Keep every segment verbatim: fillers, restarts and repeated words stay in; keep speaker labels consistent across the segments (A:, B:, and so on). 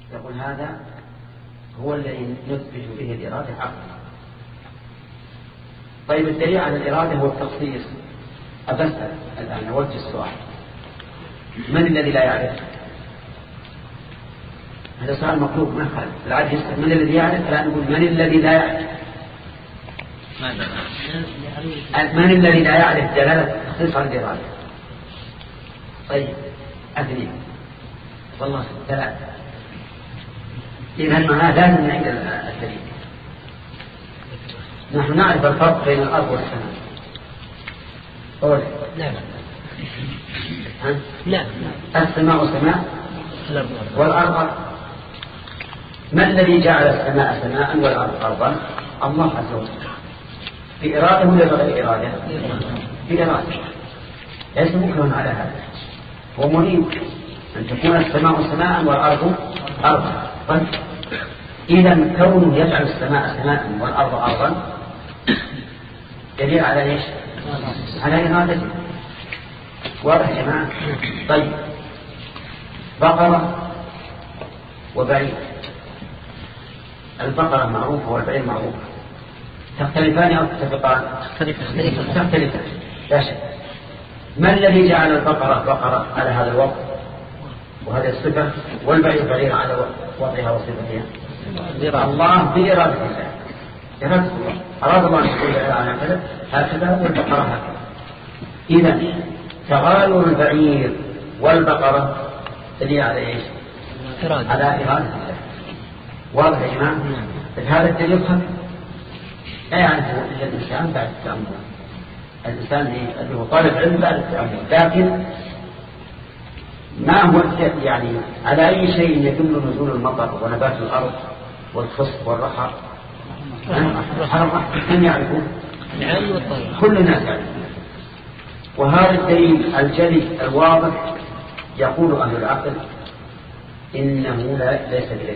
A: يقول هذا هو الذي نثبت به الإرادة عقلا. طيب الدليل على الإرادة هو التخصيص. أبسأل الآن أوجه السؤال: من الذي لا يعرف؟ هذا سؤال مطلوب ما خالف. العادي يسأل من الذي يعرف، الآن نقول من الذي لا يعرف. من الذي لا يعرف دلالة التخصيص على الإرادة؟ طيب أثنين والله ثلاثة. إذن معناه لازم نعيد الدليل. نحن نعرف الفرق بين الأرض والسماء. أولا
B: لا
A: لا السماء سماء والأرض. ما الذي جعل السماء سماء والأرض أرضا؟ الله عز وجل. بإرادة ولا بغير إرادة؟ بإرادة. ليس مكرها على هذا، هو مريد أن تكون السماء سماء والأرض أرضا. طيب إذا كونه يجعل السماء سماء والأرض أرضا دليل على إيش؟ على إرادته. واضح يا جماعة؟ طيب بقرة وبعير. البقرة معروفة والبعير معروفة، تختلفان أو تتفقان؟ تختلفان لا شك. ما الذي جعل البقرة بقرة على هذا الوضع وهذه الصفة والبعير بعير على وضعها وصفتها؟ الله بإرادة الله. إرادة الله أراد الله أن يقول على هكذا هكذا والبقرة هكذا. إذا تغاير البعير والبقرة دليل على إيش؟ على إرادة الله. واضح يا جماعة؟ هذا الدليل خفي لا يعرفه إلا الإنسان بعد التأمل. الإنسان اللي هو طالب علم بعد التأمل، لكن ما هو يعني على أي شيء يدل نزول المطر ونبات الأرض والخصب والرحى؟ من يعرفه؟ كل الناس يعرفون. وهذا الدليل الجلي الواضح يقول أهل العقل إنه لا ليس بذلك،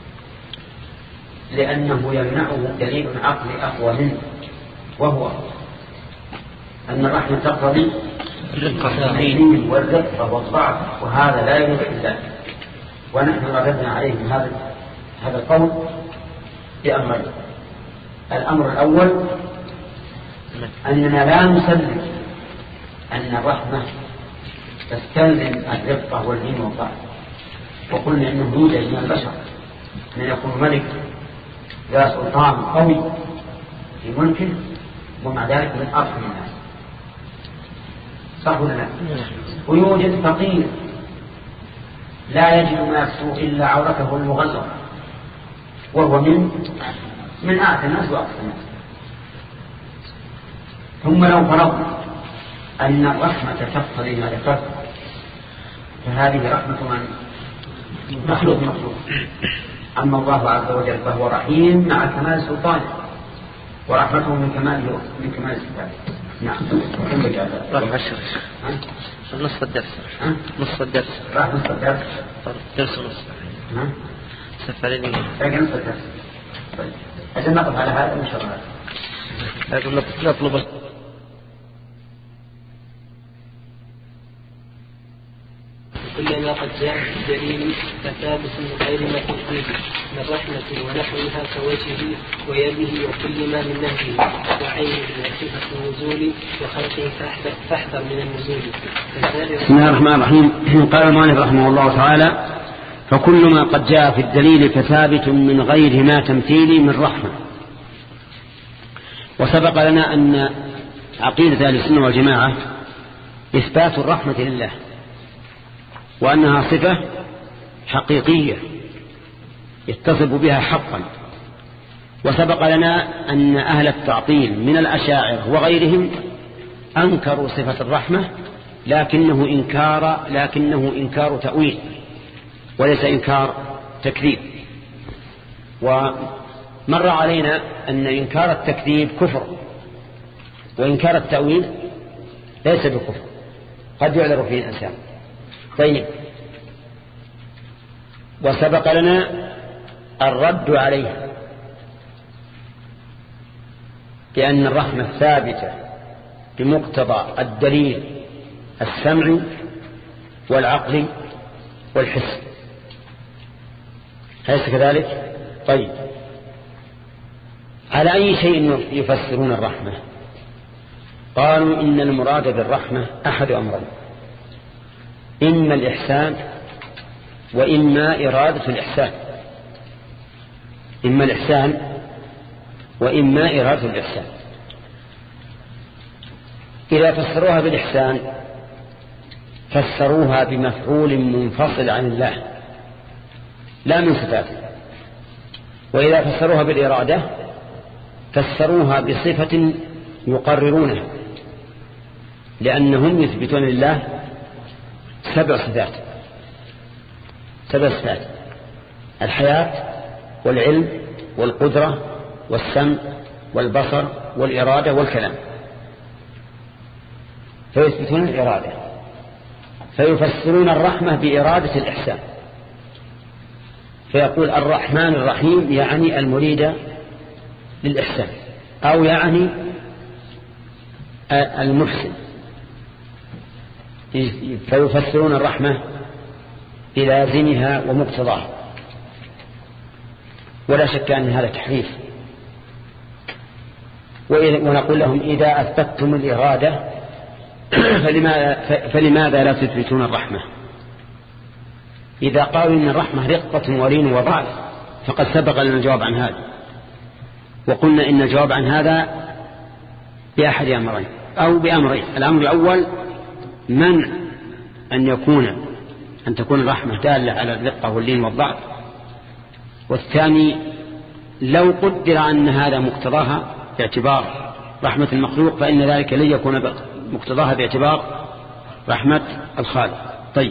A: لأنه يمنعه دليل عقلي أقوى منه، وهو أن الرحمة تقتضي الحنين والرقة والضعف، وهذا لا يوجد إلا. ونحن رددنا عليه هذا هذا القول بأمرين. الأمر الأول أننا لا نسلم أن الرحمة تستلزم الرقة والحنين والضعف، وقلنا إنه يوجد من البشر من يكون ملك ذا سلطان قوي في ملكه ومع ذلك من أرحم الناس، صح ولا لا؟ ويوجد فقير لا يجد ما يكسو إلا عورته المغلظة وهو من من أعتى الناس وأكثر الناس. ثم لو فرضنا أن الرحمة تقتضي ما ذكرت فهذه رحمة من مخلوق مخلوق. أما الله عز وجل فهو رحيم مع كمال سلطانه، ورحمته من كمال من كمال سلطانه. نعم.
B: راح عشر نصف الدرس. نصف الدرس.
A: راح نصف الدرس.
B: درس ونصف.
A: ها؟
B: سفرين.
A: لكن نصف الدرس. طيب. عشان نقف على هذا إن شاء الله.
B: لكن نطلب.
C: كلما قد جاء الدليل فثابت من غير ما تفيد من رحمة ونحوها كوجهه ويده وكل ما من نهجه وعينه وصفة النزول وخلقه فاحذر من النزول.
D: بسم الله الرحمن الرحيم. قال المؤلف رحمه الله تعالى: فكل ما قد جاء في الدليل فثابت من غير ما تمثيل من رحمة. وسبق لنا أن عقيدة أهل السنة والجماعة إثبات الرحمة لله، وأنها صفة حقيقية يتصف بها حقا. وسبق لنا أن أهل التعطيل من الأشاعرة وغيرهم أنكروا صفة الرحمة، لكنه إنكار لكنه إنكار تأويل وليس إنكار تكذيب. ومر علينا أن إنكار التكذيب كفر، وإنكار التأويل ليس بكفر، قد يعذر فيه الإنسان. طيب، وسبق لنا الرد عليه بأن الرحمة ثابتة بمقتضى الدليل السمعي والعقلي والحس. أليس كذلك؟ طيب، على أي شيء يفسرون الرحمة؟ قالوا إن المراد بالرحمة أحد أمرين: إما الإحسان وإما إرادة الإحسان، إما الإحسان وإما إرادة الإحسان. إذا فسروها بالإحسان فسروها بمفعول منفصل عن الله لا من صفاته، وإذا فسروها بالإرادة فسروها بصفة يقررونها، لأنهم يثبتون لله سبع صفات سبع صفات: الحياة والعلم والقدرة والسمع والبصر والإرادة والكلام، فيثبتون الإرادة، فيفسرون الرحمة بإرادة الإحسان، فيقول الرحمن الرحيم يعني المريد للإحسان، أو يعني المحسن، فيفسرون الرحمة بلازمها ومقتضاها. ولا شك أن هذا تحريف، ونقول لهم إذا أثبتتم الإرادة فلماذا, فلماذا لا تثبتون الرحمة؟ إذا قالوا إن الرحمة رقة ولين وضعف فقد سبق لنا الجواب عن هذا، وقلنا إن الجواب عن هذا بأحد أمرين أو بأمرين: الأمر الأول منع أن يكون أن تكون الرحمة دالة على الرقة واللين والضعف، والثاني لو قدر أن هذا مقتضاها باعتبار رحمة المخلوق فإن ذلك لن يكون مقتضاها باعتبار رحمة الخالق. طيب،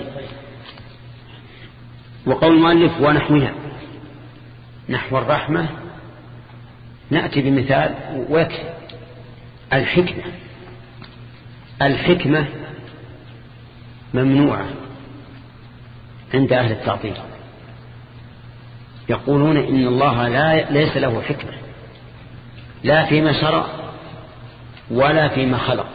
D: وقول المؤلف ونحوها، نحو الرحمة نأتي بمثال ويكفي: الحكمة. الحكمة ممنوعة عند أهل التعطيل، يقولون إن الله لا ليس له حكمة لا فيما شرع ولا فيما خلق.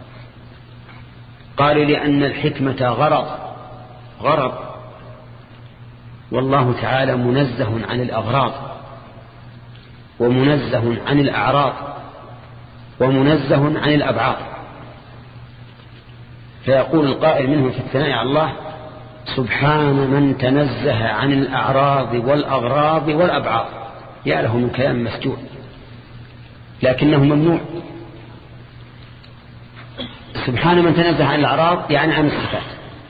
D: قالوا لأن الحكمة غرض غرض والله تعالى منزه عن الأغراض، ومنزه عن الأعراض، ومنزه عن الأبعاد. فيقول القائل منهم في الثناء على الله: سبحان من تنزه عن الأعراض والأغراض والأبعاد. يا له من كلام مسجون، لكنه ممنوع. سبحان من تنزه عن الأعراض يعني عن الصفات،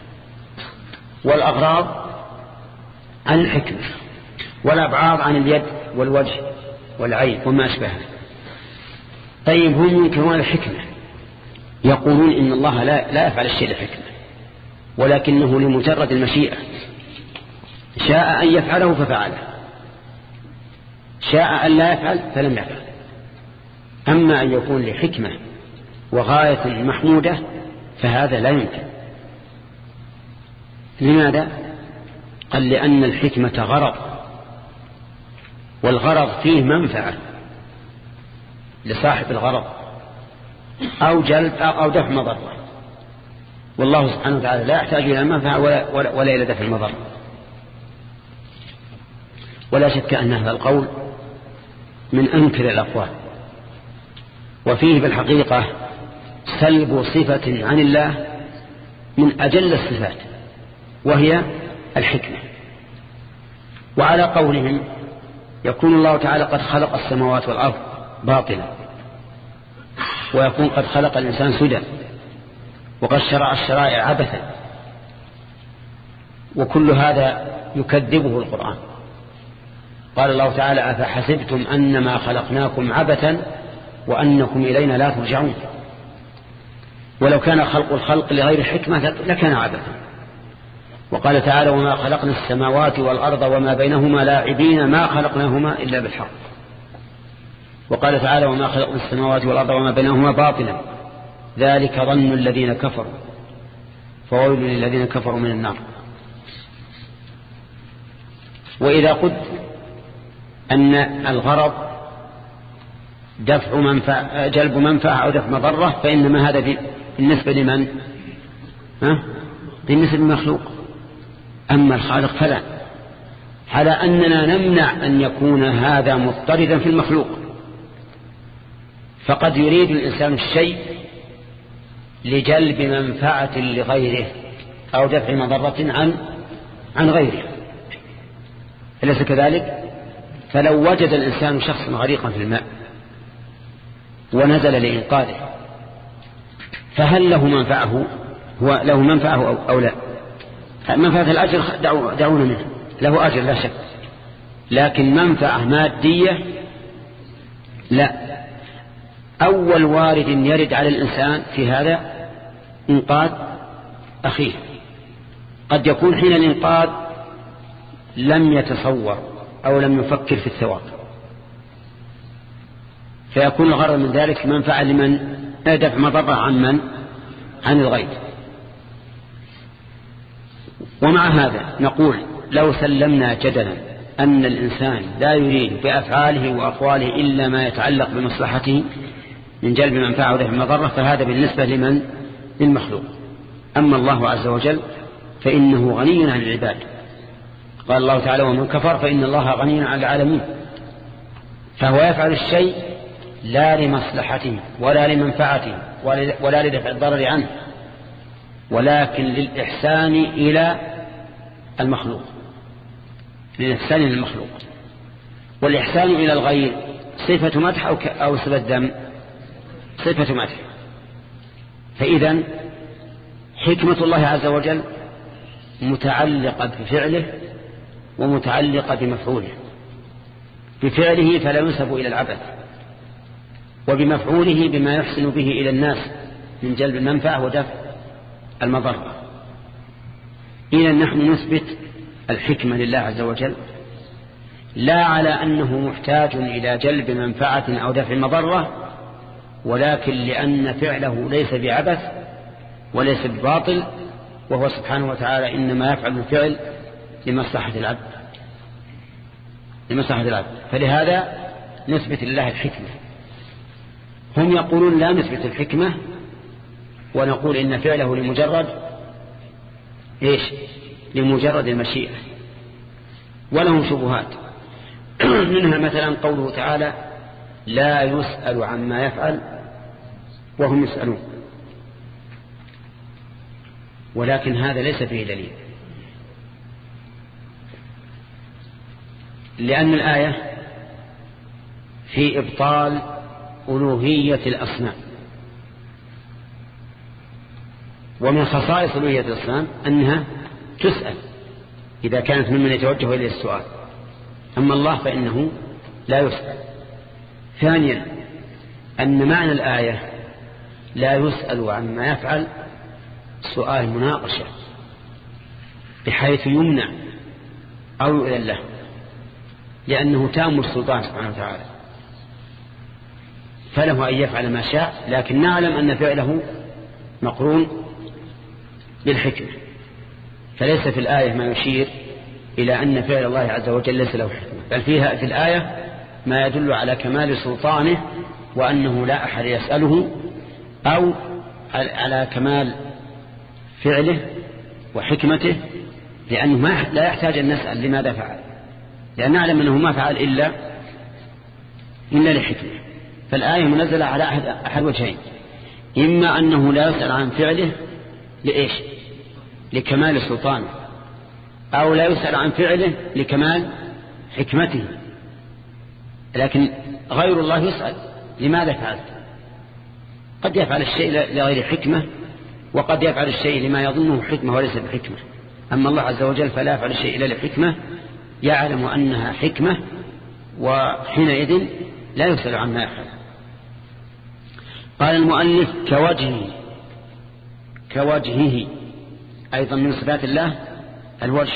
D: والأغراض عن الحكمة، والأبعاد عن اليد والوجه والعين وما أشبهها. طيب، هم ينكرون الحكمة، يقولون إن الله لا, لا يفعل الشيء لحكمة، ولكنه لمجرد المشيئة، شاء أن يفعله ففعله، شاء أن لا يفعل فلم يفعل. أما أن يكون لحكمة وغاية محمودة فهذا لا يمكن. لماذا؟ قال لأن الحكمة غرض، والغرض فيه منفعة لصاحب الغرض أو جلب أو دفع مضرة، والله سبحانه وتعالى لا يحتاج إلى المنفعة ولا, ولا, ولا إلى دفع المضرة. ولا شك أن هذا القول من أنكر الأقوال، وفيه بالحقيقة سلب صفة عن الله من أجل الصفات وهي الحكمة. وعلى قولهم يكون الله تعالى قد خلق السماوات والأرض باطلا، ويكون قد خلق الإنسان سدى، وقد شرع الشرائع عبثا، وكل هذا يكذبه القرآن. قال الله تعالى: أفحسبتم أنما خلقناكم عبثا وأنكم إلينا لا ترجعون. ولو كان خلق الخلق لغير حكمة لكان عبثا. وقال تعالى: وما خلقنا السماوات والأرض وما بينهما لاعبين ما خلقناهما إلا بالحق. وقال تعالى: وما خلقنا السماوات والأرض وما بينهما باطلا ذلك ظن الذين كفروا فويل للذين كفروا من النار. وإذا قلت أن الغرض دفع منفعة جلب منفعة أو دفع مضرة فإنما هذا بالنسبة لمن؟ ها؟ بالنسبة للمخلوق. أما الخالق فلا، على أننا نمنع أن يكون هذا مضطردا في المخلوق. فقد يريد الإنسان الشيء لجلب منفعة لغيره أو دفع مضرة عن عن غيره، أليس كذلك؟ فلو وجد الإنسان شخصا غريقا في الماء ونزل لإنقاذه، فهل له منفعه؟ هو له منفعه أو, أو لا؟ منفعة الأجر دعونا منه، له أجر لا شك، لكن منفعة مادية لا. أول وارد يرد على الإنسان في هذا إنقاذ أخيه. قد يكون حين الإنقاذ لم يتصور أو لم يفكر في الثواب، فيكون الغرض من ذلك منفعة لمن دفع مضرة عن من عن الغير. ومع هذا نقول لو سلمنا جدلا أن الإنسان لا يريد بأفعاله وأقواله إلا ما يتعلق بمصلحته من جلب منفعة ودفع مضرة، فهذا بالنسبة لمن للمخلوق. أما الله عز وجل فإنه غني عن العباد. قال الله تعالى ومن كفر فإن الله غني عن العالمين. فهو يفعل الشيء لا لمصلحته ولا لمنفعته ولا لدفع الضرر عنه، ولكن للإحسان إلى المخلوق، للإحسان إلى المخلوق. والإحسان إلى الغير صفة مدح أو صفة ذم؟ صفة مدح. فإذا حكمة الله عز وجل متعلقة بفعله ومتعلقة بمفعوله. بفعله فلا ينسب إلى العبث، وبمفعوله بما يحسن به إلى الناس من جلب المنفعة ودفع المضرة. إذا نحن نثبت الحكمة لله عز وجل لا على أنه محتاج إلى جلب منفعة أو دفع مضرة، ولكن لأن فعله ليس بعبث وليس بباطل، وهو سبحانه وتعالى إنما يفعل الفعل لمصلحة العبد لمصلحة العبد فلهذا نثبت لله الحكمة. هم يقولون لا نثبت الحكمة ونقول إن فعله لمجرد إيش؟ لمجرد المشيئة. ولهم شبهات منها مثلا قوله تعالى لا يسأل عما يفعل وهم يسألون، ولكن هذا ليس فيه دليل، لأن الآية في إبطال ألوهية الأصنام. ومن خصائص ألوهية الأصنام أنها تسأل إذا كانت ممن يتوجه إليه السؤال، أما الله فإنه لا يسأل. ثانيا أن معنى الآية لا يسأل عما يفعل سؤال مناقشة، بحيث يمنع أو يؤذن له، لأنه تام السلطان سبحانه وتعالى، فله أن يفعل ما شاء، لكن نعلم أن فعله مقرون بالحكمة. فليس في الآية ما يشير إلى أن فعل الله عز وجل ليس له حكمة، بل فيها في الآية ما يدل على كمال سلطانه وأنه لا أحد يسأله، أو على كمال فعله وحكمته، لأنه ما لا يحتاج أن نسأل لماذا فعل، لأن نعلم أنه ما فعل إلا إلا لحكمة. فالآية منزلة على أحد, أحد وجهين، إما أنه لا يسأل عن فعله لإيش؟ لكمال سلطانه، أو لا يسأل عن فعله لكمال حكمته. لكن غير الله يسأل لماذا فعلت؟ قد يفعل الشيء لغير حكمة، وقد يفعل الشيء لما يظنه حكمة وليس بحكمة. أما الله عز وجل فلا يفعل الشيء إلا لحكمة يعلم أنها حكمة، وحينئذ لا يسأل عما يفعل. قال المؤلف كوجهه كوجهه أيضا من صفات الله الوجه،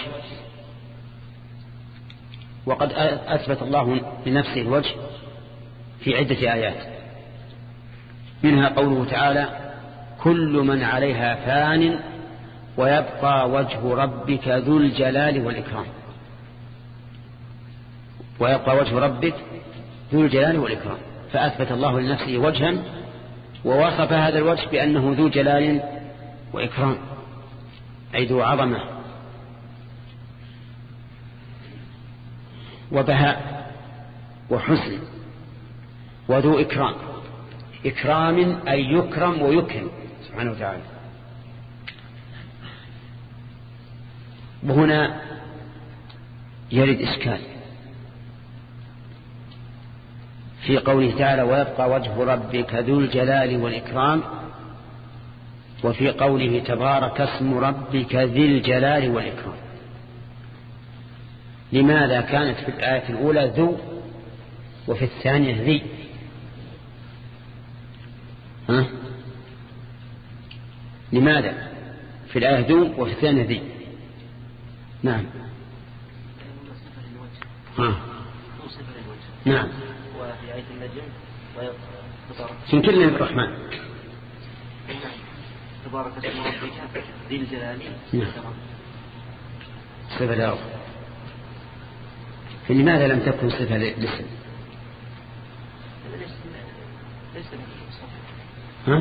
D: وقد أثبت الله لنفسه الوجه في عدة آيات، منها قوله تعالى كل من عليها فان ويبقى وجه ربك ذو الجلال والإكرام. ويبقى وجه ربك ذو الجلال والإكرام، فأثبت الله لنفسه وجها ووصف هذا الوجه بأنه ذو جلال وإكرام، أي ذو عظمة. وبهاء وحسن وذو إكرام. إكرام أي يكرم ويكرم سبحانه وتعالى. وهنا يرد إشكال في قوله تعالى ويبقى وجه ربك ذو الجلال والإكرام، وفي قوله تبارك اسم ربك ذي الجلال والإكرام. لماذا كانت في الآية الأولى ذو وفي الثانية ذي؟ ها؟ لماذا في الآية ذو وفي الثانية ذي؟ نعم. ها. نعم.
B: وفي آية النجم
D: في كلمة الرحمن
B: تبارك اسم ربك ذي الجلال والإكرام.
D: صفة له. فلماذا لم تكن صفة للاسم؟ ها؟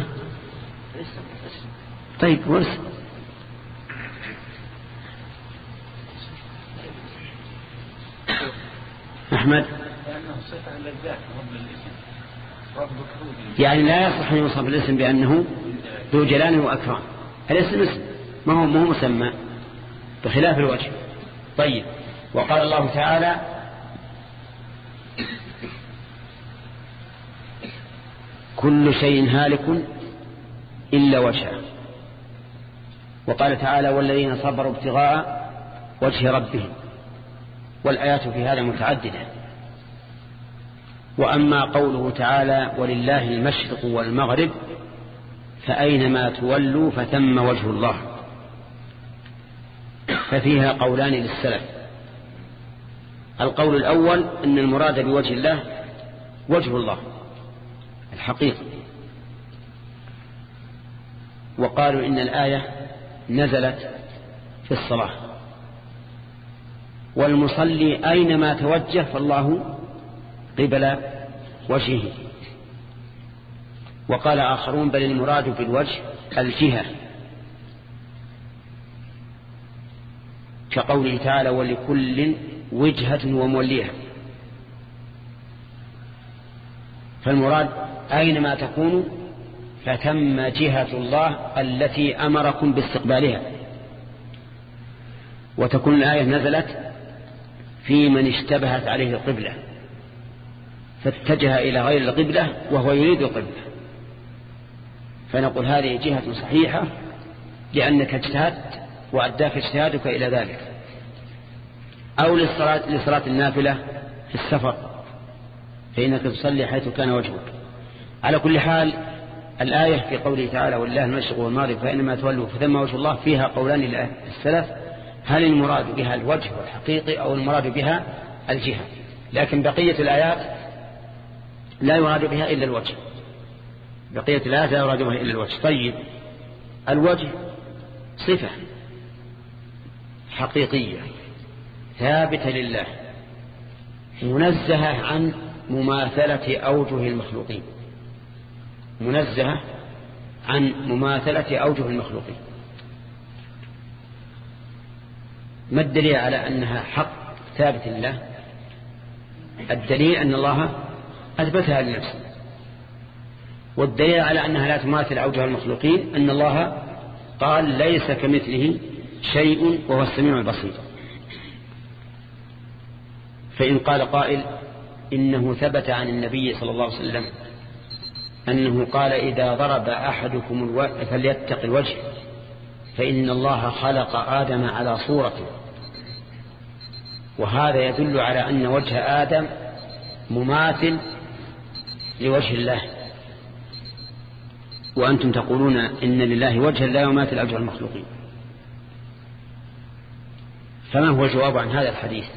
D: طيب ورث أحمد يعني لا يصح أن يوصف الاسم بأنه ذو جلال وأكرام. الاسم اسم ما هو مو مسمى بخلاف الوجه. طيب وقال الله تعالى كل شيء هالك إلا وجهه. وقال تعالى والذين صبروا ابتغاء وجه ربهم. والآيات في هذا متعددة. وأما قوله تعالى ولله المشرق والمغرب فأينما تولوا فثم وجه الله، ففيها قولان للسلف. القول الأول أن المراد بوجه الله وجه الله الحقيقي، وقالوا إن الآية نزلت في الصلاة والمصلي أينما توجه فالله قبل وجهه. وقال آخرون بل المراد بالوجه الجهة، كقوله تعالى ولكل وجهة وموليها. فالمراد أينما تكونوا فتم جهة الله التي أمركم باستقبالها. وتكون الآية نزلت في من اشتبهت عليه القبلة فاتجه إلى غير القبلة وهو يريد القبلة، فنقول هذه جهة صحيحة لأنك اجتهدت وأداك اجتهادك إلى ذلك. أو للصلاة, لصلاة النافلة في السفر فإنك تصلي حيث كان وجهك. على كل حال الآية في قوله تعالى والله المشرق والمغرب فإنما تولوا فثم وجه الله فيها قولان للسلف هل المراد بها الوجه الحقيقي أو المراد بها الجهة. لكن بقية الآيات لا يراد بها إلا الوجه. بقية الآيات لا يراد بها إلا الوجه. طيب الوجه صفة حقيقية ثابتة لله منزهة عن مماثلة أوجه المخلوقين، منزهة عن مماثلة أوجه المخلوقين. ما الدليل على أنها حق ثابت لله؟ الدليل أن الله أثبتها لنفسه، والدليل على أنها لا تماثل أوجه المخلوقين أن الله قال ليس كمثله شيء وهو السميع البصير. فإن قال قائل إنه ثبت عن النبي صلى الله عليه وسلم أنه قال إذا ضرب أحدكم الوجه فليتق الوجه فإن الله خلق آدم على صورته، وهذا يدل على أن وجه آدم مماثل لوجه الله، وأنتم تقولون إن لله وجها لا يماثل أوجه المخلوقين. فما هو الجواب عن هذا الحديث؟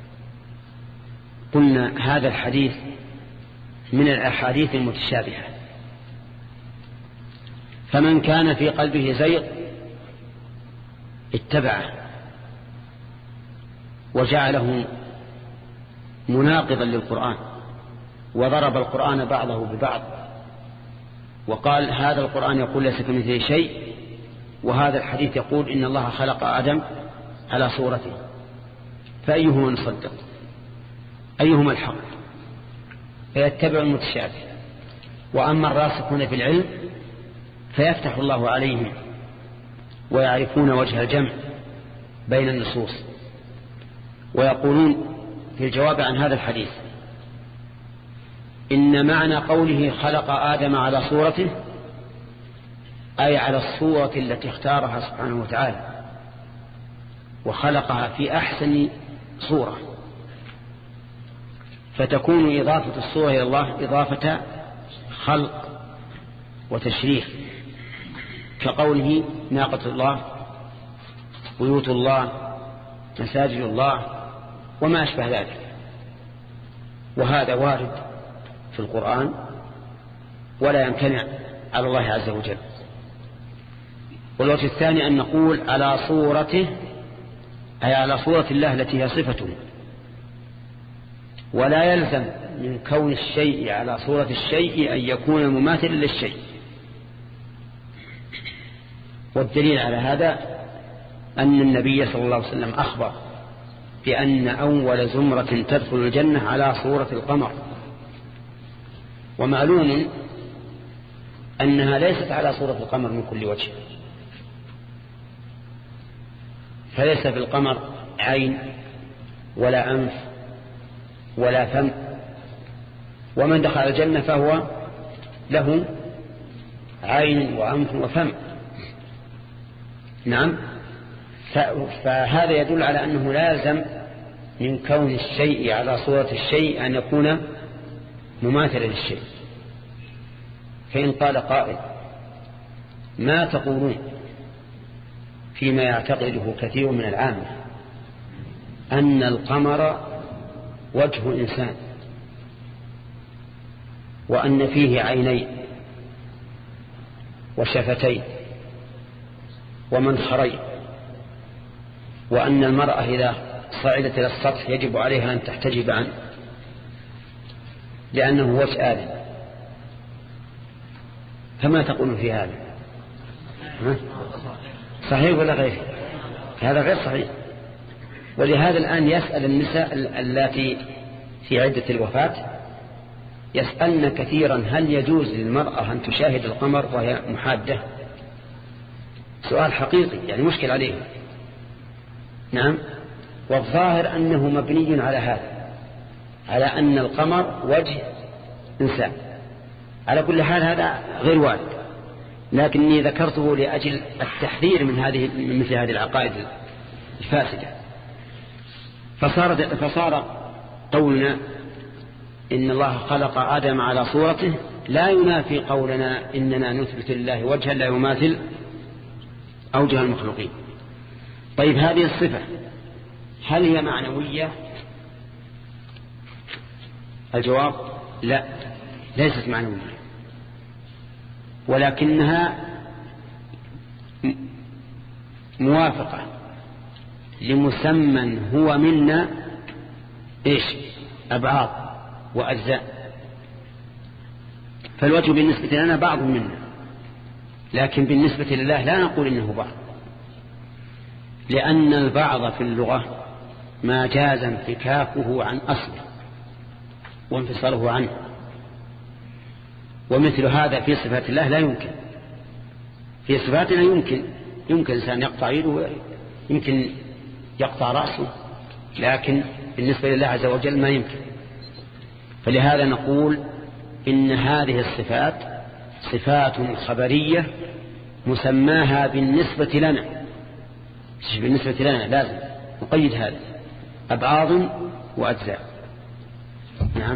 D: قلنا هذا الحديث من الأحاديث المتشابهة، فمن كان في قلبه زيغ اتبعه وجعله مناقضا للقرآن وضرب القرآن بعضه ببعض وقال هذا القرآن يقول ليس كمثله شيء وهذا الحديث يقول إن الله خلق آدم على صورته، فأيهما نصدق؟ أيهما الحق فيتبع المتشابه. وأما الراسخون في العلم فيفتح الله عليهم ويعرفون وجه الجمع بين النصوص. ويقولون في الجواب عن هذا الحديث إن معنى قوله خلق آدم على صورته أي على الصورة التي اختارها سبحانه وتعالى وخلقها في أحسن صورة، فتكون إضافة الصورة إلى الله إضافة خلق وتشريف، كقوله ناقة الله، بيوت الله، مساجد الله، وما أشبه ذلك. وهذا وارد في القرآن ولا يمتنع على الله عز وجل. والوجه الثاني أن نقول على صورته أي على صورة الله التي هي صفته، ولا يلزم من كون الشيء على صورة الشيء أن يكون مماثلا للشيء. والدليل على هذا أن النبي صلى الله عليه وسلم أخبر بأن أول زمرة تدخل الجنة على صورة القمر، ومعلوم أنها ليست على صورة القمر من كل وجه، فليس في القمر عين ولا أنف ولا فم، ومن دخل الجنة فهو له عين وأنف وفم. نعم، فهذا يدل على أنه لازم من كون الشيء على صورة الشيء أن يكون مماثلا للشيء. فإن قال قائل ما تقولون فيما يعتقده كثير من العامة أن القمر وجه إنسان وأن فيه عينين وشفتين ومنخرين، وأن المرأة إذا صعدت إلى السطح يجب عليها أن تحتجب عنه لأنه وجه آدم، فما تقول في هذا؟ صحيح ولا غير؟ هذا غير صحيح. ولهذا الآن يسأل النساء التي في عدة الوفاة يسألن كثيرا هل يجوز للمرأة أن تشاهد القمر وهي محادة؟ سؤال حقيقي يعني مشكل عليه. نعم، والظاهر أنه مبني على هذا، على أن القمر وجه إنسان. على كل حال هذا غير وارد، لكني ذكرته لأجل التحذير من هذه من مثل هذه العقائد الفاسدة. فصار فصار قولنا إن الله خلق آدم على صورته لا ينافي قولنا إننا نثبت لله وجها لا يماثل أوجه المخلوقين. طيب هذه الصفة هل هي معنوية؟ الجواب لا، ليست معنوية، ولكنها موافقة لمسمى هو منا إيش؟ أبعاض وأجزاء. فالوجه بالنسبة لنا بعض منا، لكن بالنسبة لله لا نقول إنه بعض، لأن البعض في اللغة ما جاز انفكاكه عن أصله وانفصاله عنه، ومثل هذا في صفات الله لا يمكن. في صفاتنا يمكن يمكن إنسان يقطع يده، يمكن يقطع رأسه، لكن بالنسبة لله عز وجل ما يمكن. فلهذا نقول إن هذه الصفات صفات خبرية مسماها بالنسبة لنا، بالنسبة لنا لازم نقيد هذا أبعاض وأجزاء. نعم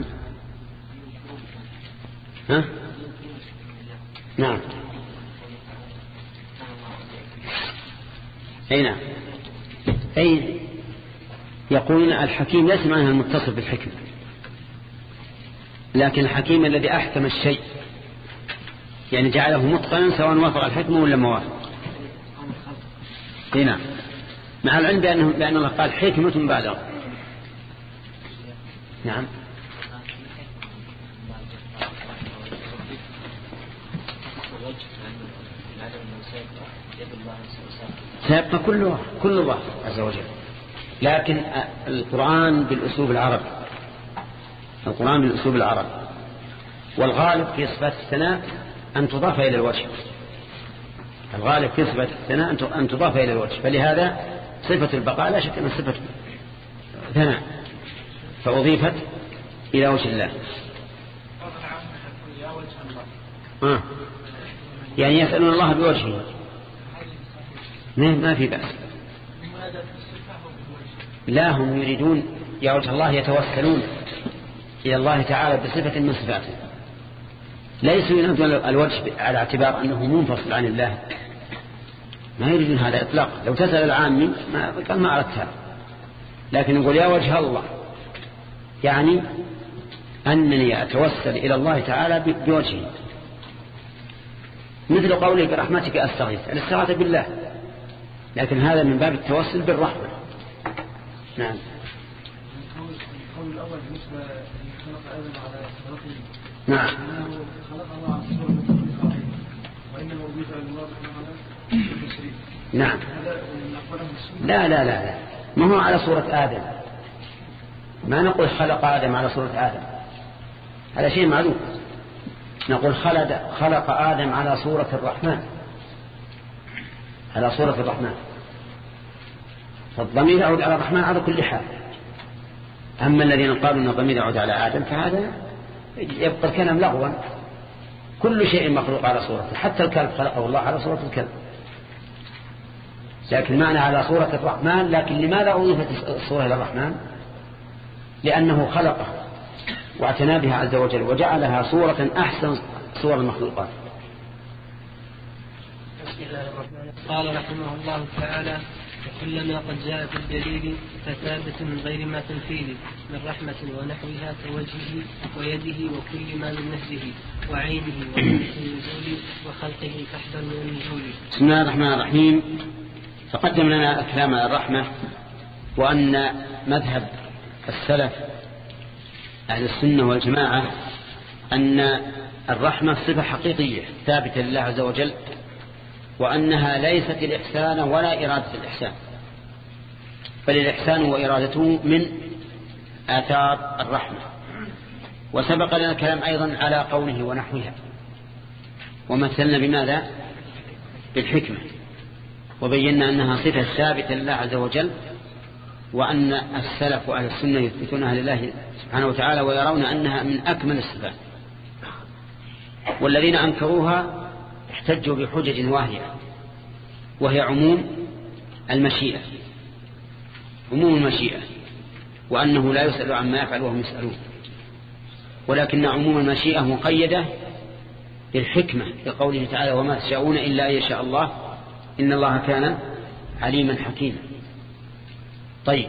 D: ها؟ نعم أي نعم أي يقولون الحكيم ليس معناها المتصف بالحكمة، لكن الحكيم الذي أحكم الشيء يعني جعله متقنا سواء وافق الحكمة ولا ما وافق. أي نعم، مع العلم بأنه لأن الله قال حكمة بالغة. نعم سيبقى كله كل الله عز وجل، لكن القرآن بالأسلوب العربي القرآن بالأسلوب العربي. والغالب في صفات الثناء أن تضاف إلى الوجه، الغالب في صفات الثناء أن تضاف إلى الوجه، فلهذا صفة البقاء لا شك أن صفة ثناء فأضيفت إلى وجه الله. آه. يعني يسألون الله بوجهه، ما في بأس. لا، هم يريدون يا وجه الله، يتوسلون إلى الله تعالى بصفة من صفاته، ليسوا ينادون الوجه على اعتبار أنه منفصل عن الله، ما يريدون هذا إطلاقا. لو تسأل العامي ما قال ما أردت هذا، لكن يقول يا وجه الله، يعني أنني أتوسل إلى الله تعالى بوجهه، مثل قوله برحمتك أستغيث، الاستغاثة بالله، لكن هذا من باب التوسل بالرحمة. نعم.
E: القول الأول بالنسبة لخلق آدم على صورته،
D: نعم،
E: أنه خلق الله على صورة الخلق، وإنما أضيف إلى الله سبحانه التشريف.
D: نعم. لا لا لا لا، ما هو على صورة آدم، ما نقول خلق آدم على صورة آدم، هذا شيء معلوم. نقول خلق خلق آدم على صورة الرحمن، على صورة الرحمن، فالضمير يعود على الرحمن على كل حال. أما الذين قالوا أن الضمير يعود على آدم فهذا يبقى الكلام لغوا. كل شيء مخلوق على صورته، حتى الكلب خلقه الله على صورة الكلب، لكن معنى على صورة الرحمن. لكن لماذا أضيفت الصورة إلى الرحمن؟ لأنه خلقه واعتنى بها عز وجل وجعلها صورة أحسن صور المخلوقات.
C: قال رحمه الله تعالى: وكلما قد جاء في الدليل فثابت من غير ما تنفيذ من رحمة ونحوها كوجهه ويده وكل ما من نهجه وعينه وملك النزول وخلقه تحت النزول.
D: بسم الله الرحمن الرحيم. تقدم لنا كلام الرحمة، وأن مذهب السلف أهل السنة والجماعة أن الرحمة صفة حقيقية ثابتة لله عز وجل، وأنها ليست الإحسان ولا إرادة الإحسان، بل الإحسان وإرادته من آثار الرحمة. وسبق لنا الكلام أيضا على قوله ونحوها، ومثلنا بماذا؟ بالحكمة، وبينا أنها صفة ثابتة لله عز وجل، وأن السلف وأهل السنة يثبتونها لله سبحانه وتعالى ويرون أنها من أكمل الصفات. والذين أنكروها احتجوا بحجج واهية، وهي عموم المشيئة، عموم المشيئة، وأنه لا يسأل عما يفعل وهم يسألون. ولكن عموم المشيئة مقيدة بالحكمة لقوله تعالى: وما تشاءون إلا أن يشاء الله إن الله كان عليما حكيما. طيب،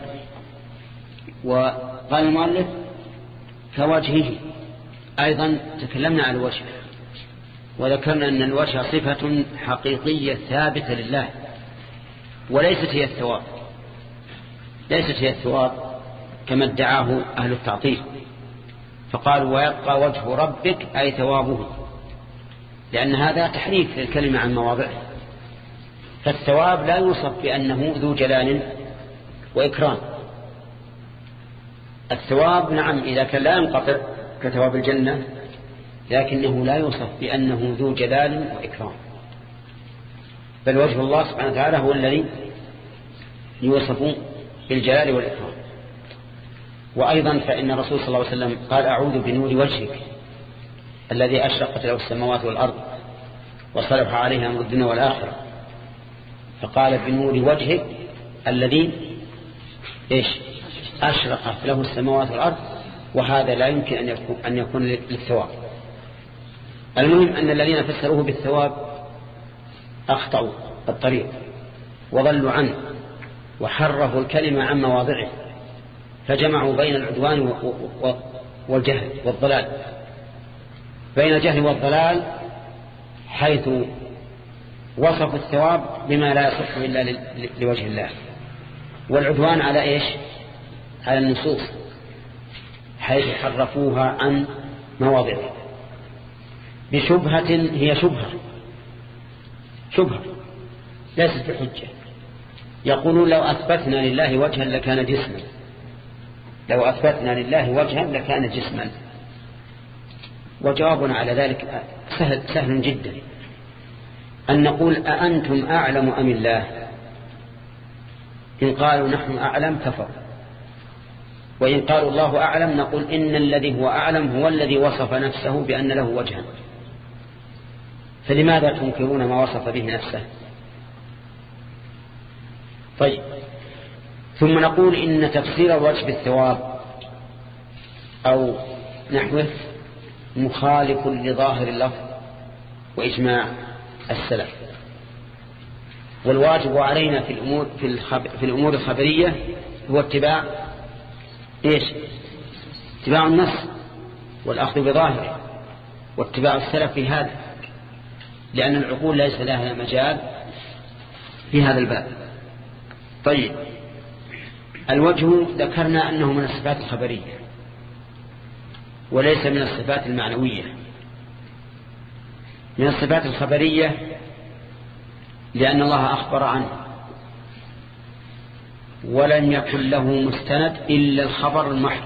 D: وقال المؤلف كوجهه، أيضا تكلمنا عن الوجه وذكرنا أن الوجه صفة حقيقية ثابتة لله، وليست هي الثواب، ليست هي الثواب كما ادعاه أهل التعطيل، فقالوا ويبقى وجه ربك أي ثوابه، لأن هذا تحريف للكلمة عن مواضعه. فالثواب لا يوصف بأنه ذو جلال وإكرام. الثواب نعم إذا كان لا ينقطع كثواب الجنة، لكنه لا يوصف بأنه ذو جلال وإكرام، بل وجه الله سبحانه وتعالى هو الذي يوصف بالجلال والإكرام. وأيضا فإن الرسول صلى الله عليه وسلم قال: أعوذ بنور وجهك الذي أشرقت له السماوات والأرض وصلح عليها أمر الدنيا والآخرة، فقال بنور وجهك الذي إيش أشرقت له السماوات والأرض، وهذا لا يمكن أن يكون, أن يكون للثواب. المهم أن الذين فسروه بالثواب أخطأوا الطريق وضلوا عنه وحرفوا الكلمة عن مواضعه، فجمعوا بين العدوان والجهل والضلال، بين الجهل والضلال، حيث وصفوا الثواب بما لا يصح إلا لوجه الله، والعدوان على إيش؟ على النصوص، حيث حرفوها عن مواضعها بشبهة هي شبهة شبهة ليست بحجة. يقولون لو أثبتنا لله وجها لكان جسما، لو أثبتنا لله وجها لكان جسما. وجوابنا على ذلك سهل, سهل جدا، أن نقول أأنتم أعلم أم الله؟ إن قالوا نحن أعلم كفر، وإن قالوا الله أعلم نقول إن الذي هو أعلم هو الذي وصف نفسه بأن له وجها، فلماذا تنكرون ما وصف به نفسه؟ طيب، ثم نقول إن تفسير الوجه بالثواب أو نحوه مخالف لظاهر اللفظ وإجماع السلف، والواجب علينا في الأمور, في الخب... في الأمور الخبرية هو اتباع إيش؟ اتباع النص والأخذ بظاهره واتباع السلف في هذا، لأن العقول ليس لها مجال في هذا الباب. طيب، الوجه ذكرنا أنه من الصفات الخبرية وليس من الصفات المعنوية. من الصفات الخبرية لأن الله أخبر عنه ولم يكن له مستند إلا الخبر المحض،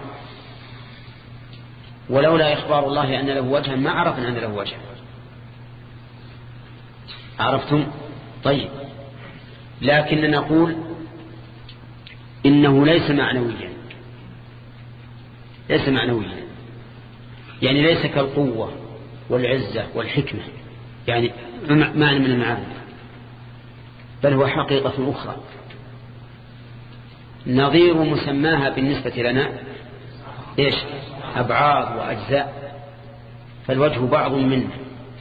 D: ولولا إخبار الله أن له وجها ما عرفنا أن له وجها. عرفتم؟ طيب، لكن نقول إنه ليس معنويا، ليس معنويا يعني ليس كالقوة والعزة والحكمة، يعني معنى من المعاني، بل هو حقيقة أخرى نظير مسماها بالنسبة لنا إيش؟ أبعاد وأجزاء، فالوجه بعض منه،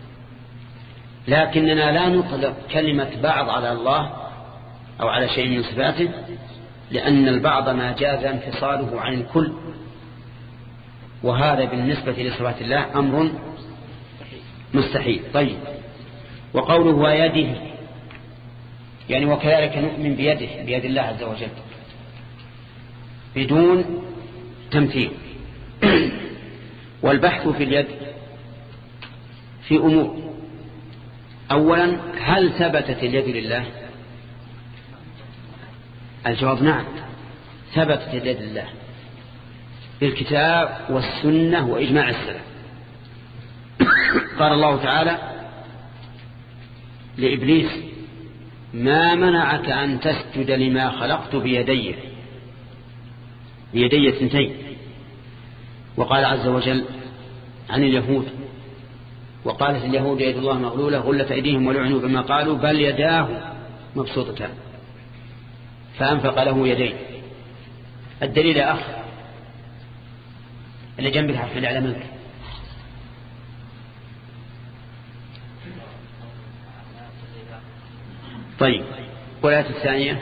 D: لكننا لا نطلق كلمة بعض على الله أو على شيء من صفاته، لأن البعض ما جاز انفصاله عن الكل، وهذا بالنسبة لصفات الله أمر مستحيل. طيب، وقوله ويده يعني وكذلك نؤمن بيده، بيد الله عز وجل بدون تمثيل. والبحث في اليد في أمور: أولا، هل ثبتت اليد لله؟ الجواب نعم، ثبتت اليد لله بالكتاب والسنة وإجماع السلف. قال الله تعالى لإبليس: ما منعك أن تسجد لما خلقت بيدي، بيدي اثنتين. وقال عز وجل عن اليهود: وقالت اليهود يد الله مغلولة غلت أيديهم ولعنوا بما قالوا بل يداه مبسوطتان فأنفق له يدين. الدليل يا أخ اللي جنبك حفل على منك. طيب، والآية الثانية: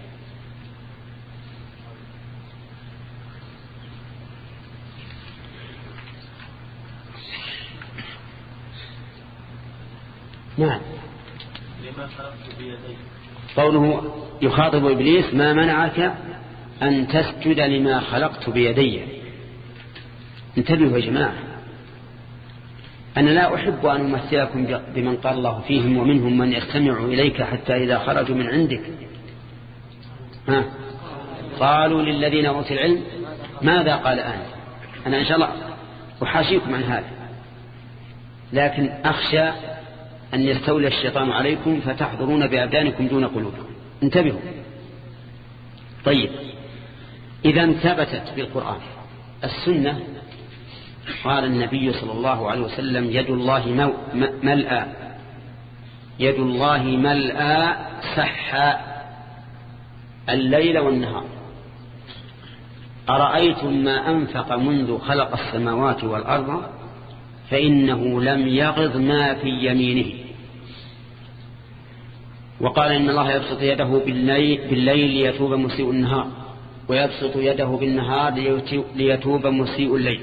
D: نعم،
B: لما خلقت بيدي.
D: قوله يخاطب إبليس: ما منعك أن تسجد لما خلقت بيدي. انتبهوا يا جماعة، أنا لا أحب أن أمثلكم بمن قال الله فيهم: ومنهم من يستمع إليك حتى إذا خرجوا من عندك ها قالوا للذين أوتوا العلم ماذا قال آنف. أنا إن شاء الله أحاشيكم عن هذا، لكن أخشى أن يستولي الشيطان عليكم فتحضرون بأبدانكم دون قلوبكم. انتبهوا. طيب، إذا ثبتت بالقرآن السنة. قال النبي صلى الله عليه وسلم: يد الله ملأى، يد الله ملأى سحا الليل والنهار. أرأيتم ما أنفق منذ خلق السماوات والأرض فإنه لم يغض ما في يمينه. وقال: إن الله يبسط يده بالليل, بالليل ليتوب مسيء النهار، ويبسط يده بالنهار ليتوب مسيء الليل.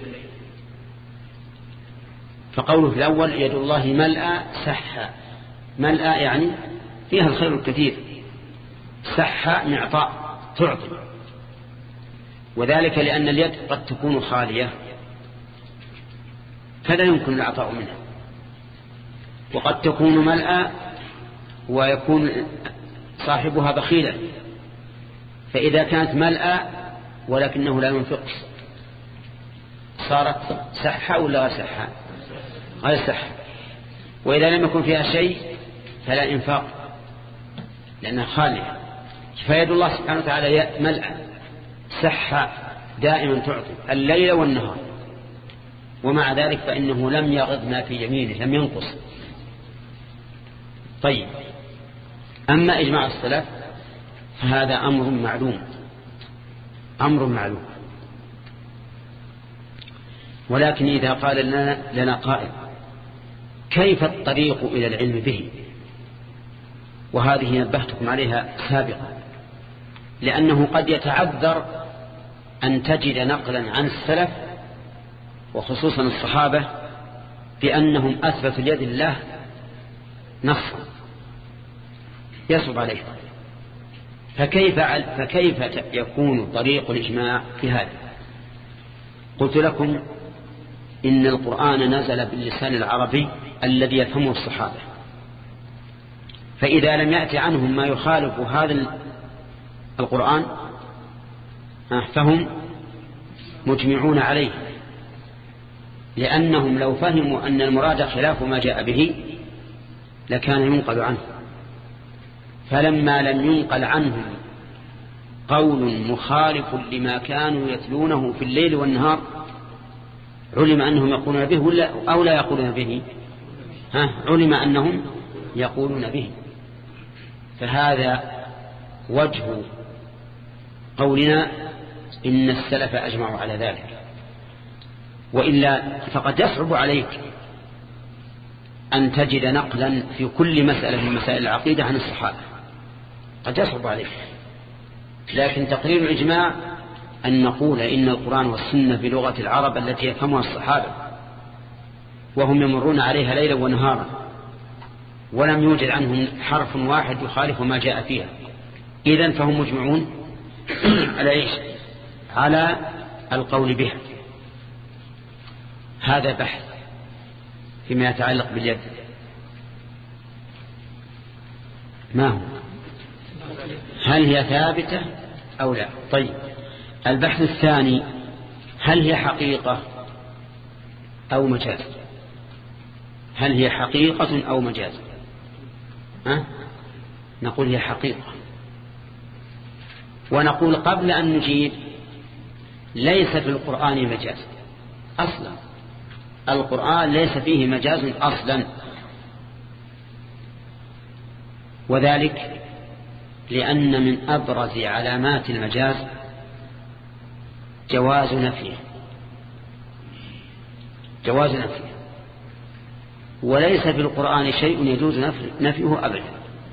D: فقوله في الأول: يد الله ملأى سحا، ملأى يعني فيها الخير الكثير، سحا معطاء تعطي، وذلك لأن اليد قد تكون خالية فلا يمكن العطاء منها، وقد تكون ملأى ويكون صاحبها بخيلا، فإذا كانت ملأى ولكنه لا ينفق صارت سحة ولا سحة؟ غير سحة. وإذا لم يكن فيها شيء فلا إنفاق لأنها خالية. فيد الله سبحانه وتعالى ملأ سحة دائما تعطي الليل والنهار، ومع ذلك فإنه لم يغض ما في يمينه، لم ينقص. طيب، أما إجماع السلف فهذا أمر معلوم، أمر معلوم. ولكن إذا قال لنا, لنا قائل كيف الطريق إلى العلم به؟ وهذه نبهتكم عليها سابقا، لأنه قد يتعذر أن تجد نقلا عن السلف وخصوصا الصحابة بأنهم أثبتوا اليد لله نصا، يصعب عليه. فكيف, فكيف يكون طريق الإجماع في هذا؟ قلت لكم إن القرآن نزل باللسان العربي الذي يفهمه الصحابة، فإذا لم يأتي عنهم ما يخالف هذا القرآن فهم مجمعون عليه، لأنهم لو فهموا أن المراد خلاف ما جاء به لكان ينقل عنه. فلما لم ينقل عنهم قول مخالف لما كانوا يتلونه في الليل والنهار علم أنهم يقولون به ولا أو لا يقولون به؟ ها، علم أنهم يقولون به. فهذا وجه قولنا إن السلف أجمعوا على ذلك. وإلا فقد يصعب عليك أن تجد نقلا في كل مسألة من مسائل العقيدة عن الصحابة، قد يصعب عليك. لكن تقرير الإجماع أن نقول إن القرآن والسنة بلغة العرب التي يفهمها الصحابة وهم يمرون عليها ليلا ونهارا، ولم يوجد عنهم حرف واحد يخالف ما جاء فيها، إذن فهم مجمعون على إيش؟ على القول بها. هذا بحث فيما يتعلق باليد. ما هو؟ هل هي ثابتة أو لا؟ طيب، البحث الثاني هل هي حقيقة أو مجاز؟ هل هي حقيقة أو مجاز؟ أه؟ نقول هي حقيقة. ونقول قبل أن نجيب ليس في القرآن مجاز أصلا، القرآن ليس فيه مجاز أصلا، وذلك لأن من أبرز علامات المجاز جواز نفيه، جواز نفيه، وليس في القرآن شيء يجوز نفيه أبدا.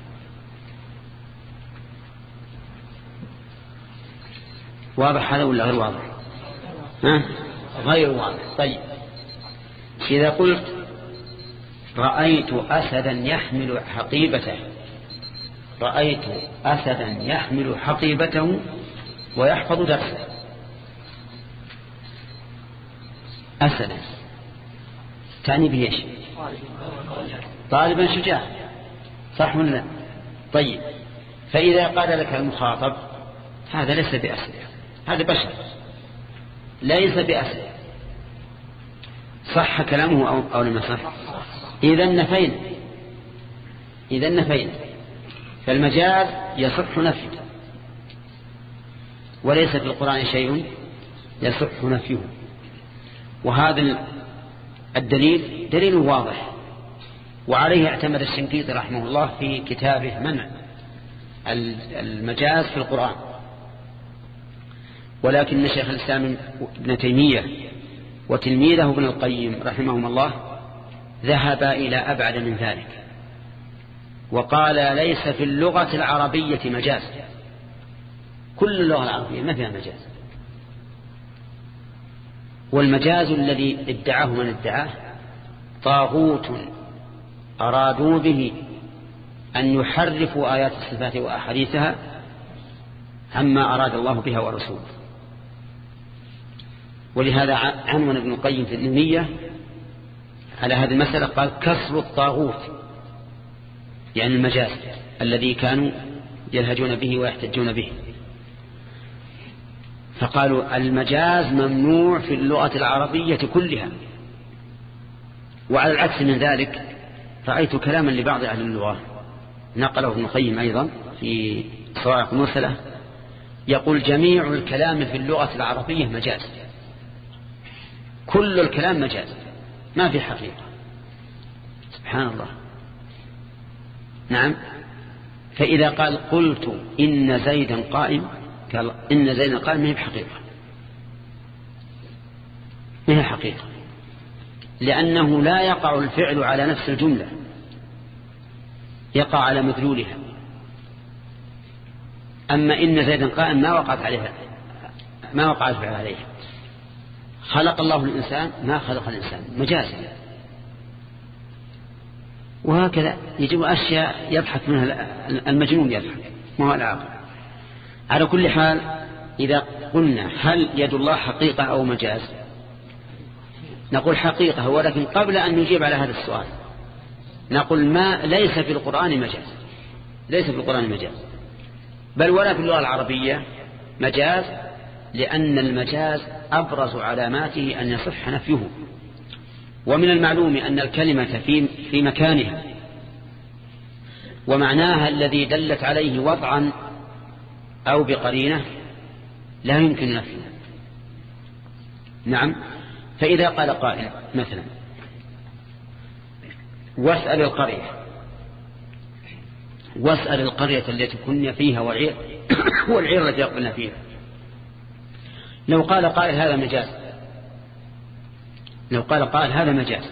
D: واضح هذا ولا غير واضح؟ ها؟ غير واضح. طيب، إذا قلت رأيت أسدا يحمل حقيبته، رأيت أسدا يحمل حقيبته ويحفظ درسه، أسدا تعني به ايش؟ طالبا شجاع، صح ولا لا؟ طيب، فإذا قال لك المخاطب هذا ليس بأسد، هذا بشر ليس بأسد، صح كلامه أو, أو لم يصح؟ إذا نفينا، إذا نفينا. فالمجاز يصح نفيه، وليس في القرآن شيء يصح نفيه. وهذا الدليل دليل واضح، وعليه اعتمد الشنقيطي رحمه الله في كتابه منع المجاز في القرآن. ولكن شيخ الإسلام ابن تيمية وتلميذه ابن القيم رحمهم الله ذهب إلى أبعد من ذلك، وقال ليس في اللغة العربية مجاز، كل اللغة العربية ما فيها مجاز. والمجاز الذي ادعاه من ادعاه طاغوت أرادوا به أن يحرفوا آيات الصفات وأحاديثها عما أراد الله بها ورسوله. ولهذا عنون ابن القيم في النونية على هذه المسألة قال كسر الطاغوت، يعني المجاز الذي كانوا يلهجون به ويحتجون به. فقالوا المجاز ممنوع في اللغة العربية كلها. وعلى العكس من ذلك رأيت كلاما لبعض أهل اللغة نقله ابن القيم أيضا في صواعق المرسلة، يقول جميع الكلام في اللغة العربية مجاز، كل الكلام مجاز ما في حقيقة. سبحان الله. نعم. فإذا قال قلت إن زيدا قائم، قال إن زيدا قائم ما هي بحقيقة، ما هي حقيقة، لأنه لا يقع الفعل على نفس الجملة، يقع على مدلولها. أما إن زيدا قائم ما وقعت عليها، ما وقع الفعل عليها. خلق الله الإنسان ما خلق الإنسان، مجازا. وهكذا يجب أشياء يضحك منها المجنون، يضحك ما هو العاقل. على كل حال إذا قلنا هل يد الله حقيقة أو مجاز، نقول حقيقة، ولكن قبل أن نجيب على هذا السؤال نقول ما ليس في القرآن مجاز، ليس في القرآن مجاز، بل ولا في اللغة العربية مجاز، لأن المجاز أبرز علاماته أن يصح نفيه. ومن المعلوم أن الكلمة في في مكانها ومعناها الذي دلت عليه وضعا أو بقرينة لا يمكن نفيه. نعم. فإذا قال قائل مثلا واسأل القرية، واسأل القرية التي كنا فيها والعير والعير التي يقبلنا فيها، لو قال قائل هذا مجاز، لو قال قائل هذا مجاز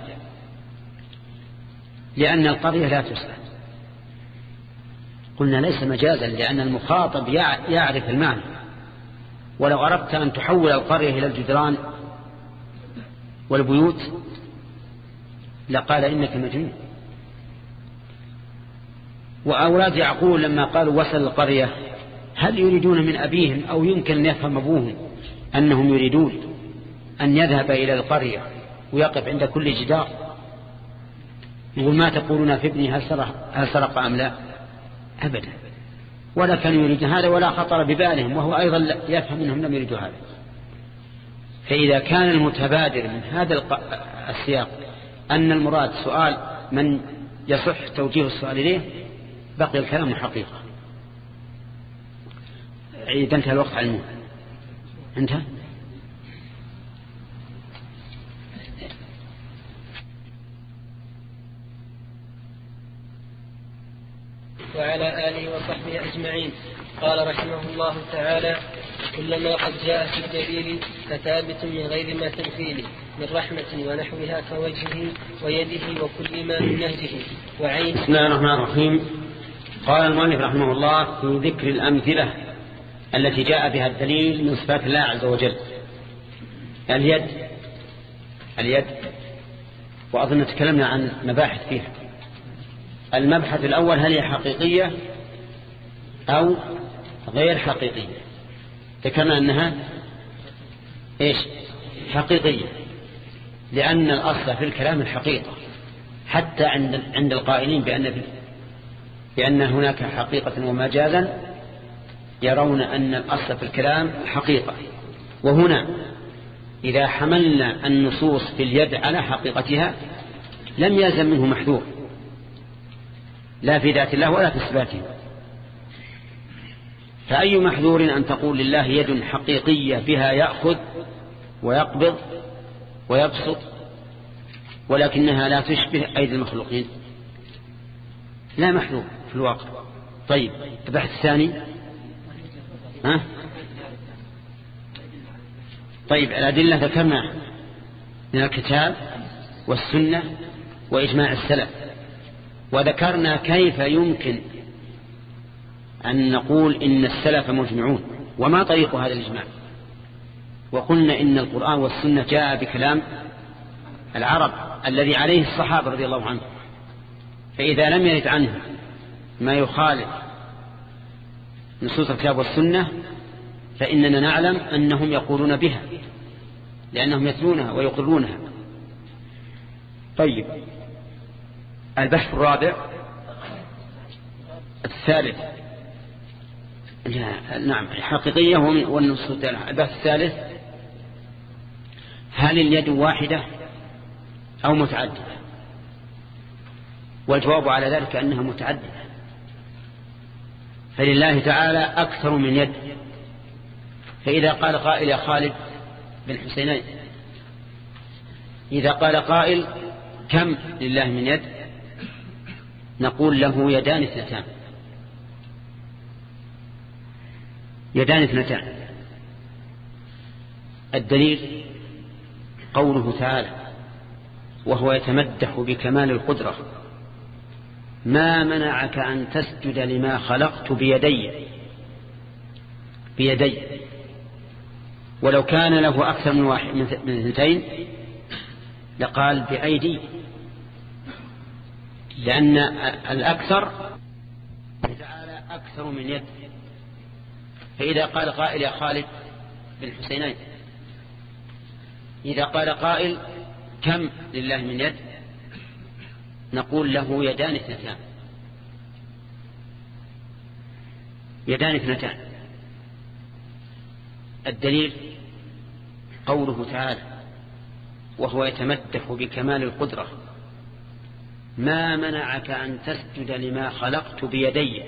D: لأن القرية لا تسأل، قلنا ليس مجازا لأن المخاطب يعرف المعنى. ولو أردت أن تحول القرية إلى الجدران والبيوت لقال إنك مجنون. وأولاد يعقوب لما قالوا وصل القرية هل يريدون من أبيهم أو يمكن أن يفهم أبوهم أنهم يريدون أن يذهب إلى القرية ويقف عند كل جدار يقول ما تقولون في ابني هل سرق, هل سرق أم لا؟ أبدا. ولا كانوا يريدون هذا ولا خطر ببالهم، وهو أيضا يفهم أنهم لم يريدوا هذا. فإذا كان المتبادر من هذا السياق أن المراد سؤال من يصح توجيه السؤال إليه بقي الكلام حقيقة. إذا انتهى الوقت علمه انتهى.
C: وعلى آله وصحبه أجمعين. قال رحمه الله تعالى كلما قد جاء في الدليل فثابت من غير ما تمثيله من رحمة ونحوها كوجهه ويده وكل ما من نهجه وعين.
D: بسم الله الرحمن الرحيم. قال المؤلف رحمه الله في ذكر الأمثلة التي جاء بها الدليل من صفات الله عز وجل. اليد، اليد وأظن تكلمنا عن مباحث فيها. المبحث الأول هل هي حقيقية أو غير حقيقية؟ ذكرنا أنها إيش؟ حقيقية، لأن الأصل في الكلام الحقيقة، حتى عند عند القائلين بأن بأن هناك حقيقة ومجازا يرون أن الأصل في الكلام حقيقة. وهنا إذا حملنا النصوص في اليد على حقيقتها لم يلزم منه محذور لا في ذات الله ولا في صفاته. فأي محذور أن تقول لله يد حقيقية بها يأخذ ويقبض ويبسط ولكنها لا تشبه أيدي المخلوقين؟ لا محذور في الواقع. طيب البحث الثاني ها؟ طيب الأدلة ذكرنا من الكتاب والسنة وإجماع السلف، وذكرنا كيف يمكن أن نقول إن السلف مجمعون وما طريق هذا الإجماع. وقلنا إن القرآن والسنة جاء بكلام العرب الذي عليه الصحابة رضي الله عنهم، فإذا لم يرد عنه ما يخالف نصوص الكتاب والسنة فإننا نعلم أنهم يقولون بها لأنهم يتلونها ويقرونها. طيب البحث الرابع الثالث نعم حقيقية. والنصوص البحث الثالث: هل اليد واحدة أو متعددة؟ والجواب على ذلك أنها متعددة، فلله تعالى أكثر من يد. فإذا قال قائل: يا خالد بن حسينين، إذا قال قائل: كم لله من يد؟ نقول له: يدان اثنتان، يدان اثنتان. الدليل قوله تعالى: وهو يتمدح بكمال القدرة: ما منعك أن تسجد لما خلقت بيدي بيدي ولو كان له أكثر من واحد من اثنتين لقال بأيدي، لأن الأكثر تعالى أكثر من يد. فإذا قال قائل: يا خالد بن حسينين، إذا قال قائل: كم لله من يد؟ نقول له: يدان اثنتان، يدان اثنتان. الدليل قوله تعالى: وهو يتمدح بكمال القدرة: ما منعك أن تسجد لما خلقت بيدي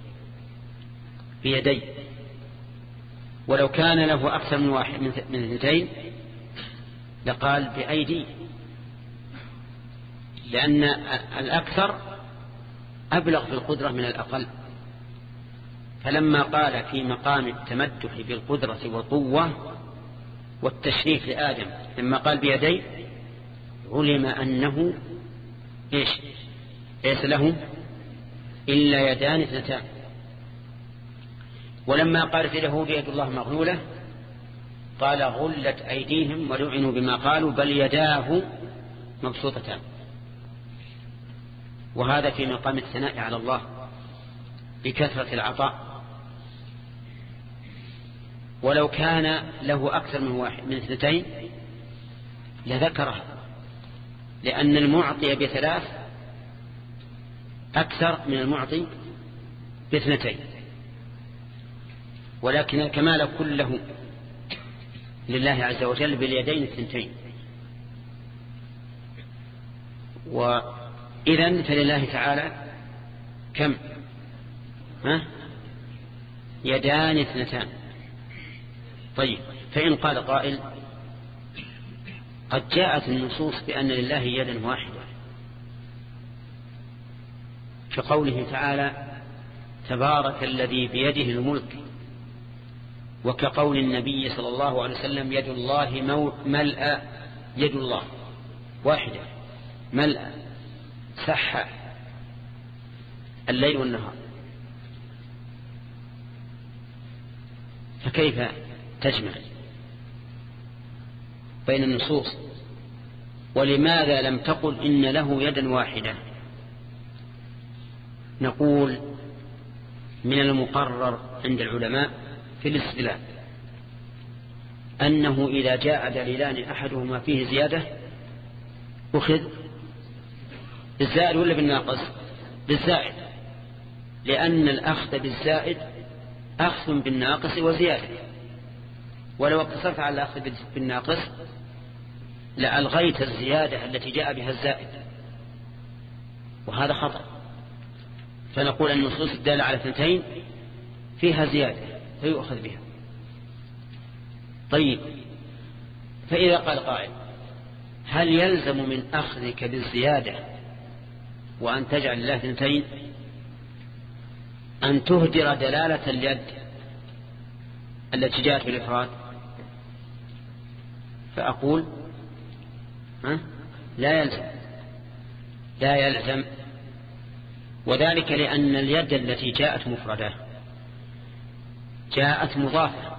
D: بيدي ولو كان له أكثر من واحد من اثنتين لقال بأيدي، لأن الأكثر أبلغ في القدرة من الأقل. فلما قال في مقام التمدح بالقدرة والقوة والتشريف لآدم لما قال بيدي، علم أنه إيش؟ ليس له إلا يدان اثنتان. ولما قالت اليهود يد الله مغلولة قال: غلت أيديهم ولعنوا بما قالوا بل يداه مبسوطتان. وهذا في مقام الثناء على الله بكثرة العطاء. ولو كان له أكثر من واحد من اثنتين لذكره، لأن المعطي بثلاث أكثر من المعطي باثنتين، ولكن الكمال كله لله عز وجل باليدين الثنتين. وإذن فلله تعالى كم؟ ها؟ يدان اثنتان. طيب، فإن قال قائل: قد جاءت النصوص بأن لله يدا واحدة، كقوله تعالى: تبارك الذي بيده الملك، وكقول النبي صلى الله عليه وسلم: يد الله ملأ، يد الله واحدة ملأ سحة الليل والنهار. فكيف تجمع بين النصوص؟ ولماذا لم تقل إن له يدا واحدة؟ نقول: من المقرر عند العلماء في الاستدلال أنه إذا جاء دليلان أحدهما فيه زيادة أخذ بالزائد ولا بالناقص؟ بالزائد، لأن الأخذ بالزائد أخذ بالناقص وزيادة. ولو اقتصرت على الأخذ بالناقص لألغيت الزيادة التي جاء بها الزائد، وهذا خطأ. فنقول النصوص الدالة على اثنتين فيها زيادة فيؤخذ بها. طيب، فإذا قال قائل: هل يلزم من أخذك بالزيادة وأن تجعل الله اثنتين أن تهدر دلالة اليد التي جاءت بالإفراد؟ فأقول: ها؟ لا يلزم، لا يلزم. وذلك لأن اليد التي جاءت مفردة جاءت مضافة.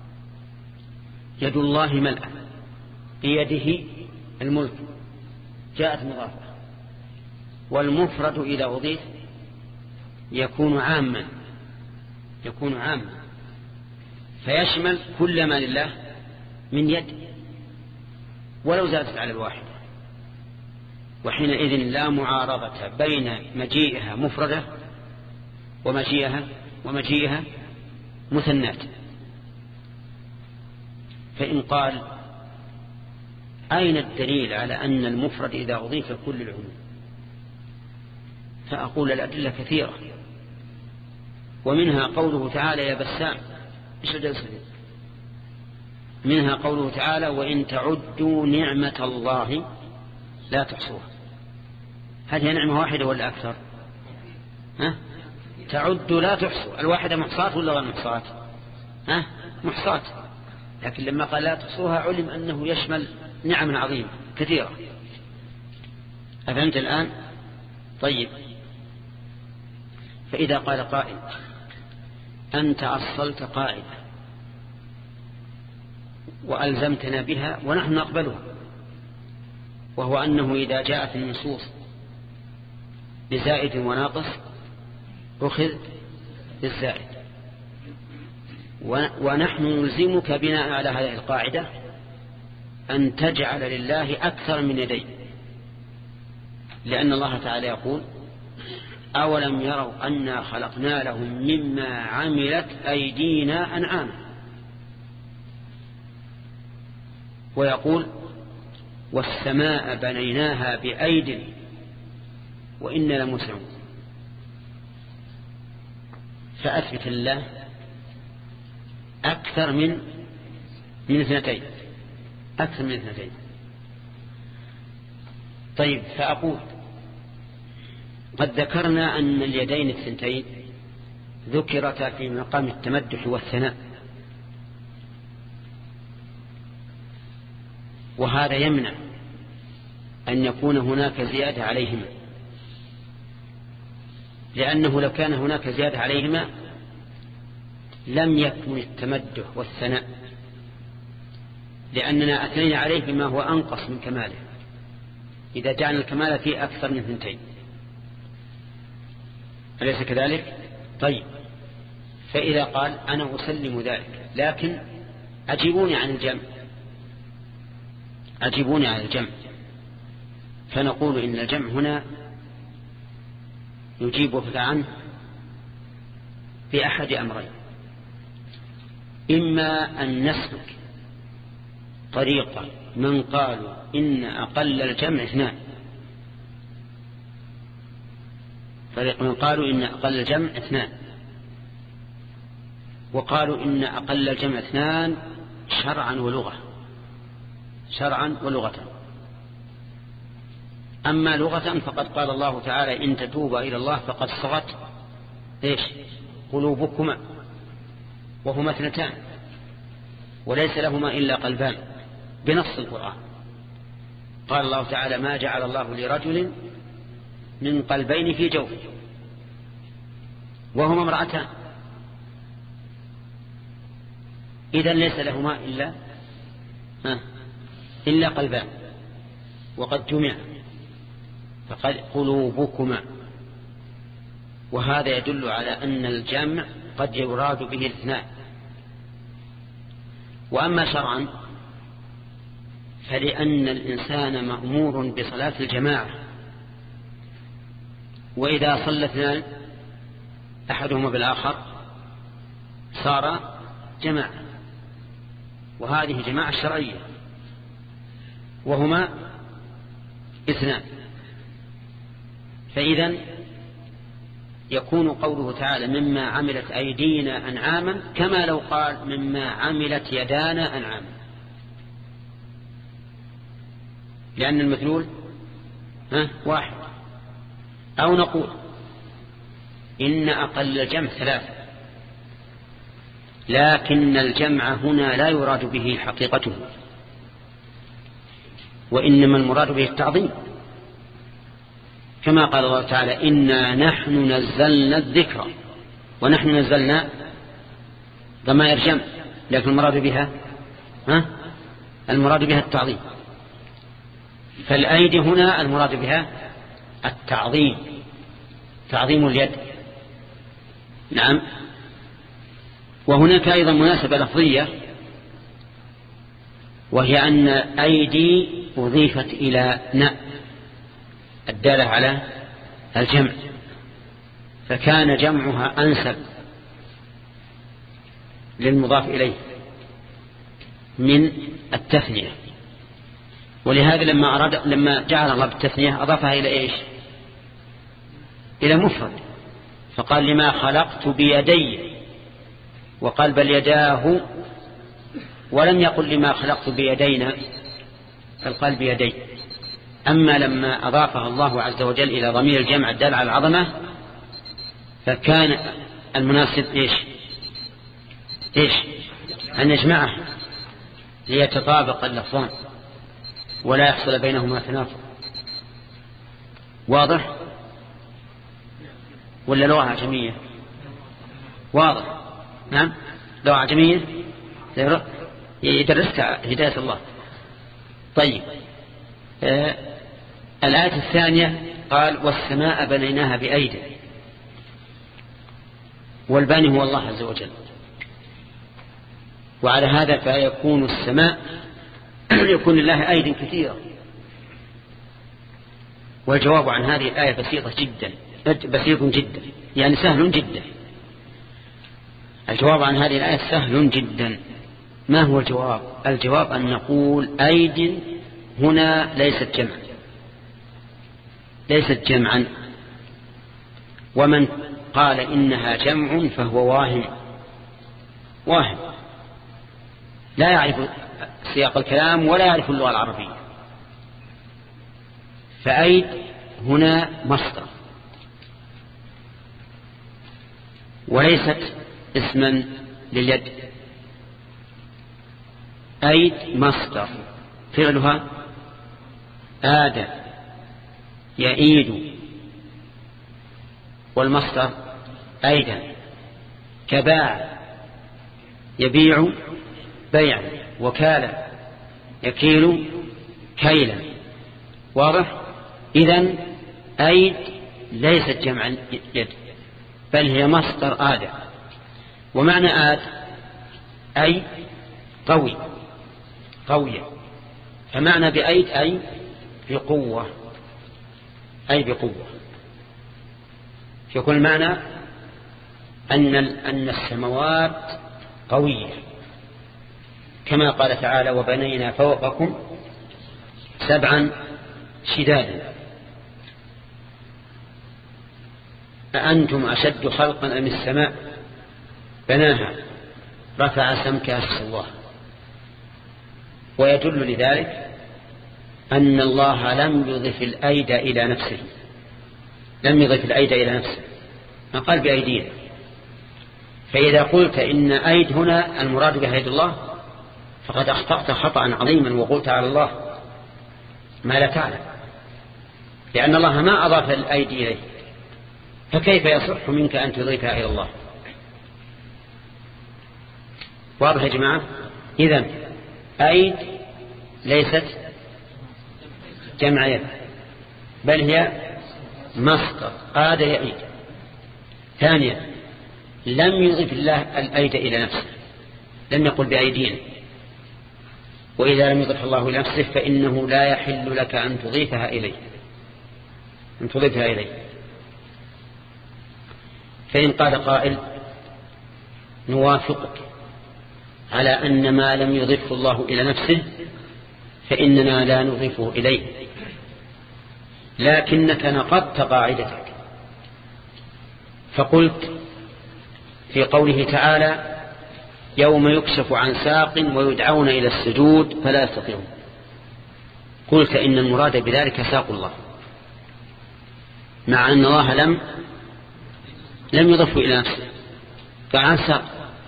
D: يد الله ملأ بيده الملك جاءت مضافة، والمفرد إذا أضيف يكون عاما يكون عاما فيشمل كل ما لله من يد ولو زادت على الواحد. وحينئذ لا معارضة بين مجيئها مفردة ومجيئها ومجيئها مثنات. فإن قال أين الدليل على أن المفرد إذا أضيف كل العموم؟ فأقول الأدلة كثيرة، ومنها قوله تعالى يا بسام، إيش الجلسة؟ منها قوله تعالى وإن تعدوا نعمة الله لا تحصوها. هل هي نعمة واحدة ولا أكثر؟ ها؟ تعدوا لا تحصوا، الواحدة محصاة ولا غير محصاة؟ ها؟ محصاة، لكن لما قال لا تحصوها علم أنه يشمل نعم عظيمة كثيرة. أفهمت الآن؟ طيب، فإذا قال قائل أنت أصلت قاعدة وألزمتنا بها ونحن نقبلها، وهو أنه إذا جاءت النصوص بزائد وناقص أخذ بالزائد، ونحن نلزمك بناء على هذه القاعدة أن تجعل لله أكثر من يدين، لأن الله تعالى يقول أولم يروا أنا خلقنا لهم مما عملت أيدينا أنعاما، ويقول والسماء بنيناها بأيد وإنا لموسعون. فأثبت الله أكثر من من اثنتين، أكثر من اثنتين. طيب، فأقول قد ذكرنا أن اليدين الثنتين ذكرتا في مقام التمدح والثناء، وهذا يمنع أن يكون هناك زيادة عليهما، لأنه لو كان هناك زيادة عليهما لم يكن التمدح والثناء، لأننا أثنينا عليه بما هو أنقص من كماله إذا جعلنا الكمال فيه أكثر من اثنتين، أليس كذلك؟ طيب، فإذا قال أنا أسلم ذلك، لكن أجيبوني عن الجمع، أجيبوني عن الجمع، فنقول إن الجمع هنا يجيبك عنه بأحد أمرين: إما أن نسلك طريقة من قالوا إن أقل الجمع اثنان، طريق من قالوا إن أقل الجمع اثنان وقالوا إن أقل الجمع اثنان شرعا ولغة، شرعا ولغة. أما لغة فقد قال الله تعالى إن تتوبا إلى الله فقد صغت إيش قلوبكما، وهما اثنتان وليس لهما إلا قلبان بنص القرآن. قال الله تعالى ما جعل الله لرجل من قلبين في جوفه وهما امرأتان، إذن ليس لهما إلا ها إلا قلبان وقد جمع فقد قلوبكما، وهذا يدل على أن الجمع قد يراد به الاثنان. وأما شرعا فلأن الإنسان مأمور بصلاة الجماعة، وإذا صلى اثنان أحدهما بالآخر صار جماعة، وهذه جماعة شرعية وهما اثنان. فإذا يكون قوله تعالى مما عملت أيدينا أنعاما كما لو قال مما عملت يدانا أنعاما، لأن المثلول ها واحد. أو نقول إن أقل الجمع ثلاثة، لكن الجمع هنا لا يراد به حقيقته، وإنما المراد به التعظيم، كما قال الله تعالى إنا نحن نزلنا الذكر، ونحن نزلنا ضمائر جمع، لكن المراد بها ها المراد بها التعظيم. فالأيدي هنا المراد بها التعظيم، تعظيم اليد. نعم. وهناك أيضا مناسبة لفظية، وهي أن أيدي أضيفت إلى ناء الدالة على الجمع، فكان جمعها أنسب للمضاف إليه من التثنية، ولهذا لما أراد لما جعل الله بالتثنية أضافها إلى إيش؟ إلى مفرد، فقال لما خلقت بيدي، وقال بل يداه، ولم يقل لما خلقت بيدينا، بل قال بيدي. أما لما أضافها الله عز وجل إلى ضمير الجمع الدال على العظمة فكان المناسب إيش إيش أن يجمعه ليتطابق اللفظان ولا يحصل بينهما تنافر. واضح ولا لغة عجمية؟ واضح. نعم لغة عجمية يدرسها هداية الله. طيب آه الآية الثانية قال والسماء بنيناها بأيدي، والباني هو الله عز وجل، وعلى هذا فيكون السماء يكون لله أيد كثيرة. والجواب عن هذه الآية بسيطة جدا، بسيط جدا يعني سهل جدا. الجواب عن هذه الآية سهل جدا. ما هو الجواب؟ الجواب أن نقول أيد هنا ليست جمعا، ليست جمعا، ومن قال إنها جمع فهو واهم، واهم لا يعرف سياق الكلام ولا يعرف اللغة العربية. فأيد هنا مصدر وليست اسما لليد. أيد مصدر فعلها آدى يعيد، والمصدر أيدا كباع يبيع بيعا، وكالة يكيل كيلا. واضح؟ إذن أيد ليست جمع يد بل هي مصدر آدى. ومعنى آد أي قوي، قوية، فمعنى بأيد أي بقوة، أي بقوة. يكون المعنى أن أن السماوات قوية، كما قال تعالى وبنينا فوقكم سبعا شدادا أأنتم أشد خلقا أم السماء بناها رفع سمكها فسواها. ويدل لذلك أن الله لم يضف الأيد إلى نفسه، لم يضف الأيد إلى نفسه، ما قال بأيدينا. فإذا قلت إن أيد هنا المراد بها يد الله فقد أخطأت خطأ عظيما وقلت على الله ما لا تعلم، لأن الله ما أضاف الأيدي إليه، فكيف يصح منك أن تضيفها إلى الله؟ واضح يا جماعة؟ إذن أيد ليست جمع يد بل هي مصدر آد يعيد. ثانيا لم يضف الله الأيد إلى نفسه، لم يقل بأيدينا، وإذا لم يضف الله إلى نفسه فإنه لا يحل لك أن تضيفها إليه، أن تضيفها إليه. فإن قال قائل نوافقك على أن ما لم يضفه الله إلى نفسه فإننا لا نضيفه إليه، لكنك نقضت قاعدتك فقلت في قوله تعالى يوم يكشف عن ساق ويدعون إلى السجود فلا يستطيعون، قلت إن المراد بذلك ساق الله، مع أن الله لم لم يضفه إلى نفسه فعن ساق.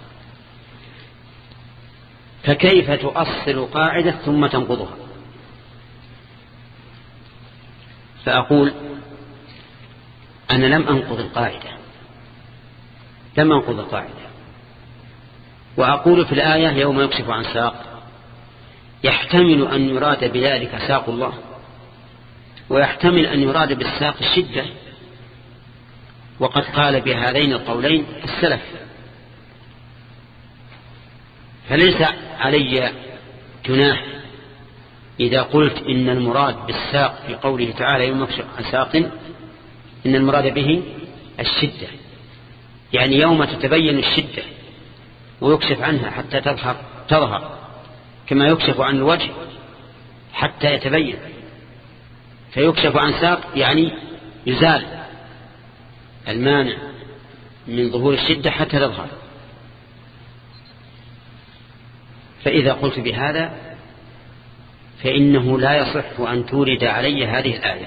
D: فكيف تؤصل قاعدة ثم تنقضها؟ فأقول أنا لم أنقض القاعدة، لم أنقض القاعدة، وأقول في الآية يوم يكشف عن ساق يحتمل أن يراد بذلك ساق الله، ويحتمل أن يراد بالساق الشدة، وقد قال بهذين القولين السلف، فليس علي جناح إذا قلت إن المراد بالساق في قوله تعالى يوم يكشف عن ساق إن المراد به الشدة، يعني يوم تتبين الشدة ويكشف عنها حتى تظهر تظهر كما يكشف عن الوجه حتى يتبين. فيكشف عن ساق يعني يزال المانع من ظهور الشدة حتى تظهر. فإذا قلت بهذا فإنه لا يصح أن تورد علي هذه الآية.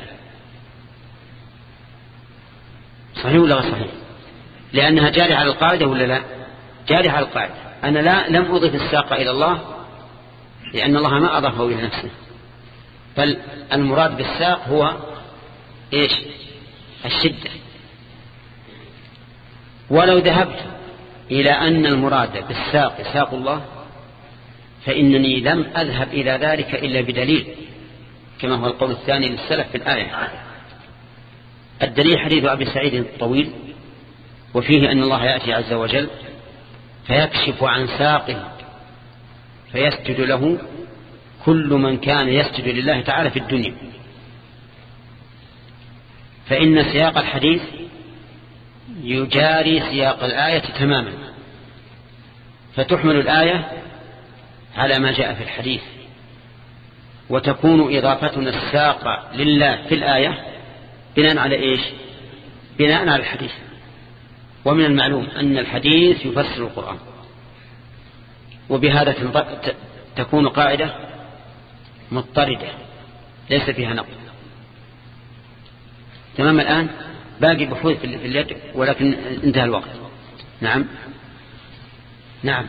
D: صحيح ولا غير صحيح؟ لأنها جارية على القاعدة ولا لا؟ جارية على القاعدة. أنا لا لم أضف الساق إلى الله لأن الله ما أضافه إلى نفسه، بل المراد بالساق هو إيش؟ الشدة. ولو ذهبت إلى أن المراد بالساق ساق الله فإنني لم أذهب إلى ذلك إلا بدليل، كما هو القول الثاني للسلف في الآية. الدليل حديث أبي سعيد الطويل، وفيه أن الله يأتي عز وجل فيكشف عن ساقه فيسجد له كل من كان يسجد لله تعالى في الدنيا. فإن سياق الحديث يجاري سياق الآية تماما، فتحمل الآية على ما جاء في الحديث، وتكون إضافتنا الساق لله في الآية بناء على إيش؟ بناء على الحديث. ومن المعلوم أن الحديث يفسر القرآن، وبهذا تكون قاعدة مضطردة ليس فيها نقل. تمام. الآن باقي بحوث في اليد ولكن انتهى الوقت. نعم نعم.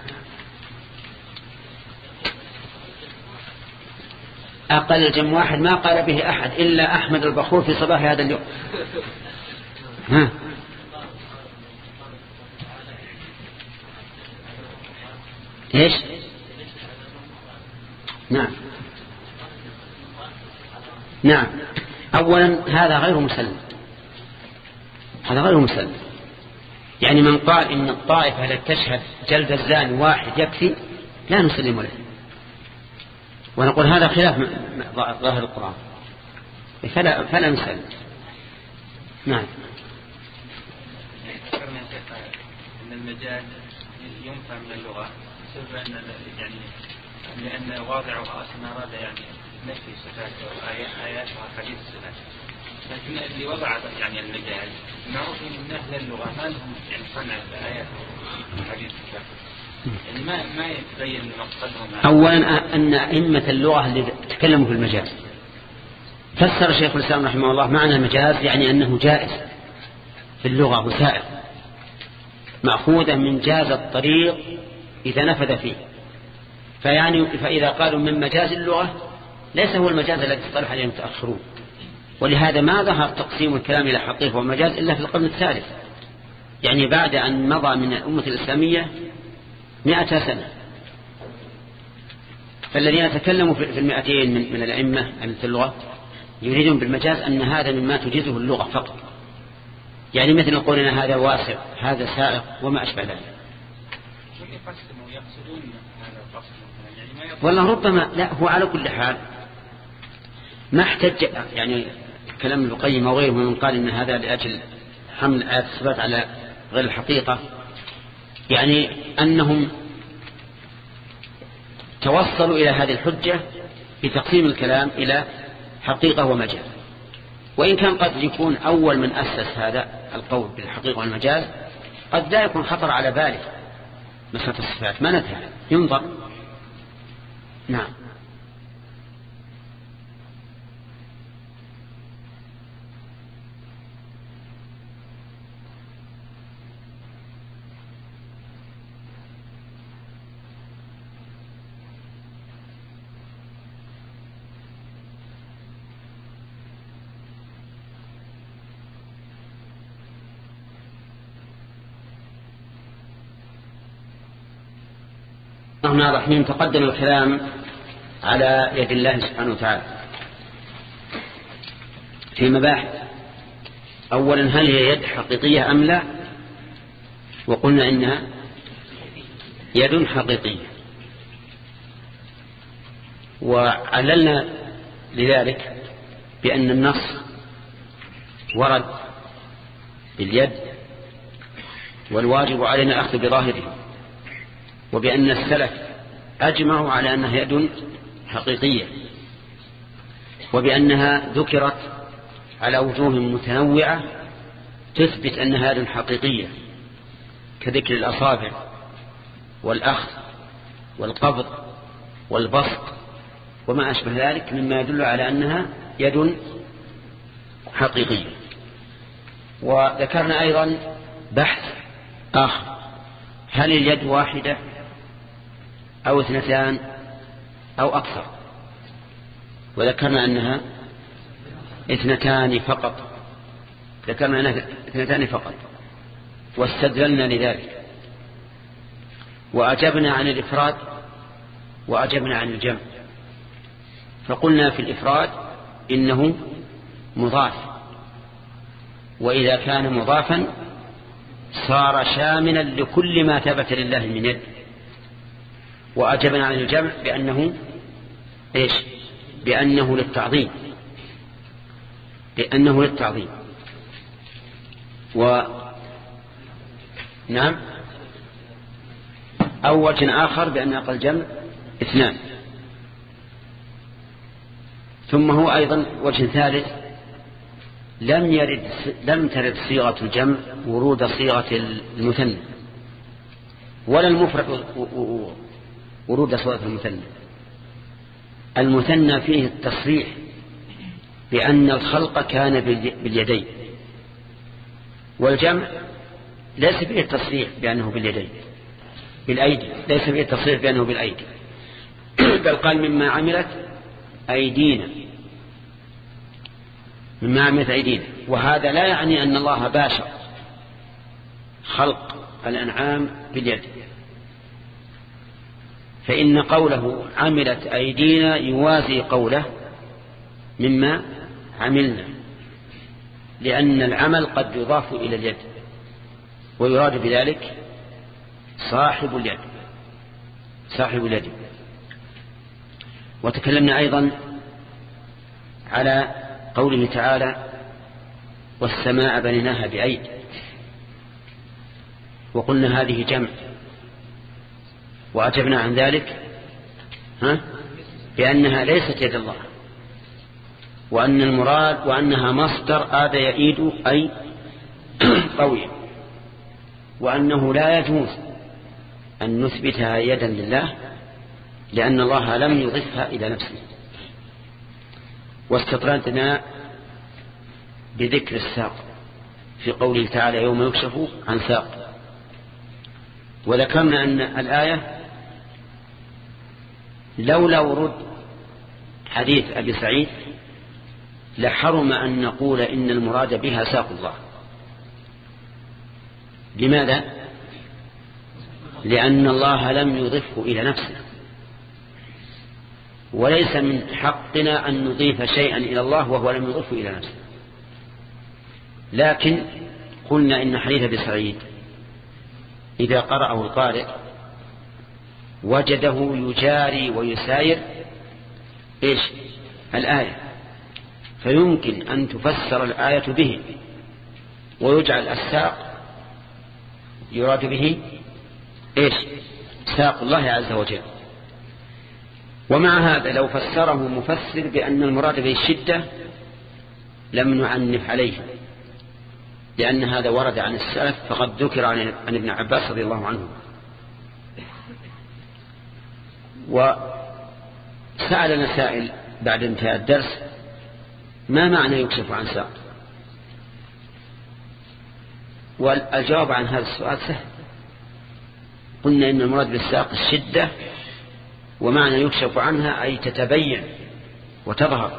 D: أقل الجم واحد ما قال به أحد إلا أحمد البخور في صباح هذا اليوم. ها إيش؟ نعم نعم. أولا هذا غير مسلم، هذا غير مسلم. يعني من قال إن الطائفة لا تشهد جلد الزاني واحد يكفي لا نسلم له، ونقول هذا خلاف ظاهر القرآن، فلا, فلا نسلم. نعم.
B: ذكرنا أن المجاز ينفع من اللغة بسبب أن يعني لأن واضعها أصلا أراد يعني نفي صفات آيات وحديث الصفات، لكن اللي وضع يعني المجاز معروف من أهل اللغة ما لهم يعني صنع الآيات وحديث الصفات، يعني ما ما يتبين مقصدهم.
D: أولا أن أئمة اللغة اللي تكلموا في المجاز فسر شيخ الإسلام رحمه الله معنى المجاز يعني أنه جائز في اللغة وسائر، مأخوذا من جاز الطريق إذا نفذ فيه. فيعني فإذا قالوا من مجاز اللغة ليس هو المجاز الذي اصطلح عليه المتأخرون، ولهذا ما ظهر تقسيم الكلام إلى حقيقة ومجاز إلا في القرن الثالث، يعني بعد أن مضى من الأمة الإسلامية مئة سنة. فالذين تكلموا في المئتين من, من الأئمة في اللغة يريدون بالمجاز أن هذا مما تجيزه اللغة فقط، يعني مثل قولنا هذا واسع هذا سائق وما أشبه ذلك. والله ربما لا، هو على كل حال ما احتج يعني كلام ابن القيم وغيره من قال إن هذا لأجل حمل آيات الصفات على غير الحقيقة، يعني أنهم توصلوا إلى هذه الحجة بتقسيم الكلام إلى حقيقة ومجاز. وإن كان قد يكون أول من أسس هذا القول بالحقيقة والمجاز قد لا يكون خطر على باله مسألة الصفات، ما ندري، ينظر. نعم. الرحمن الرحيم. تقدم الكلام على يد الله سبحانه وتعالى في مباحث. أولا هل هي يد حقيقية أم لا؟ وقلنا إنها يد حقيقية، وعللنا لذلك بأن النص ورد باليد والواجب علينا الأخذ بظاهره، وبأن السلف أجمعوا على أنها يد حقيقية، وبأنها ذكرت على وجوه متنوعة تثبت أنها يد حقيقية، كذكر الأصابع والأخذ والقبض والبسط وما أشبه ذلك مما يدل على أنها يد حقيقية. وذكرنا أيضا بحث آخر: هل اليد واحدة أو اثنتان أو أكثر؟ وذكرنا أنها اثنتان فقط، ذكرنا أنها اثنتان فقط واستدللنا لذلك، وأجبنا عن الإفراد وأجبنا عن الجمع. فقلنا في الإفراد إنه مضاف، وإذا كان مضافا صار شاملا لكل ما ثبت لله من يد. وأجبنا عن الجمع بأنه إيش؟ بأنه للتعظيم، بأنه للتعظيم. و نعم أو وجه آخر بأن أقل جمع اثنان. ثم هو أيضا وجه ثالث: لم يرد لم ترد صيغة الجمع ورود صيغة المثنى، ولا المفرد ورود صيغة المثنى. المثنى فيه التصريح بأن الخلق كان باليدين، والجمع ليس فيه التصريح بأنه باليدين بالأيدي، ليس فيه التصريح بأنه بالأيدي، بل قال مما عملت أيدينا، مما عملت أيدينا. وهذا لا يعني أن الله باشر خلق الأنعام باليد، فإن قوله عملت أيدينا يوازي قوله مما عملنا، لأن العمل قد يضاف إلى اليد ويراد بذلك صاحب اليد، صاحب اليد. وتكلمنا أيضا على قوله تعالى: والسماء بنيناها بأيد، وقلنا هذه جمع، وأجبنا عن ذلك ها بأنها ليست يد الله، وأن المراد وأنها مصدر آد يئيد أي قوي، وأنه لا يجوز أن نثبتها يدا لله لأن الله لم يضفها إلى نفسه. واستطردنا بذكر الساق في قوله تعالى: يوم يكشف عن ساق. وذكرنا أن الآية لولا ورود حديث أبي سعيد لحرم أن نقول إن المراد بها ساق الله. لماذا؟ لأن الله لم يضفه إلى نفسه، وليس من حقنا أن نضيف شيئا إلى الله وهو لم يضفه إلى نفسه. لكن قلنا إن حديث أبي سعيد إذا قرأه القارئ وجده يجاري ويساير إيش؟ الآية، فيمكن أن تفسر الآية به ويجعل الساق يراد به إيش؟ ساق الله عز وجل. ومع هذا لو فسره مفسر بأن المراد به الشدة لم نعنف عليه، لأن هذا ورد عن السلف، فقد ذكر عن ابن عباس رضي الله عنه. وسألنا سائل بعد انتهاء الدرس: ما معنى يكشف عن ساق؟ والجواب عن هذا السؤال سهل. قلنا إن المراد بالساق الشدة، ومعنى يكشف عنها أي تتبين وتظهر،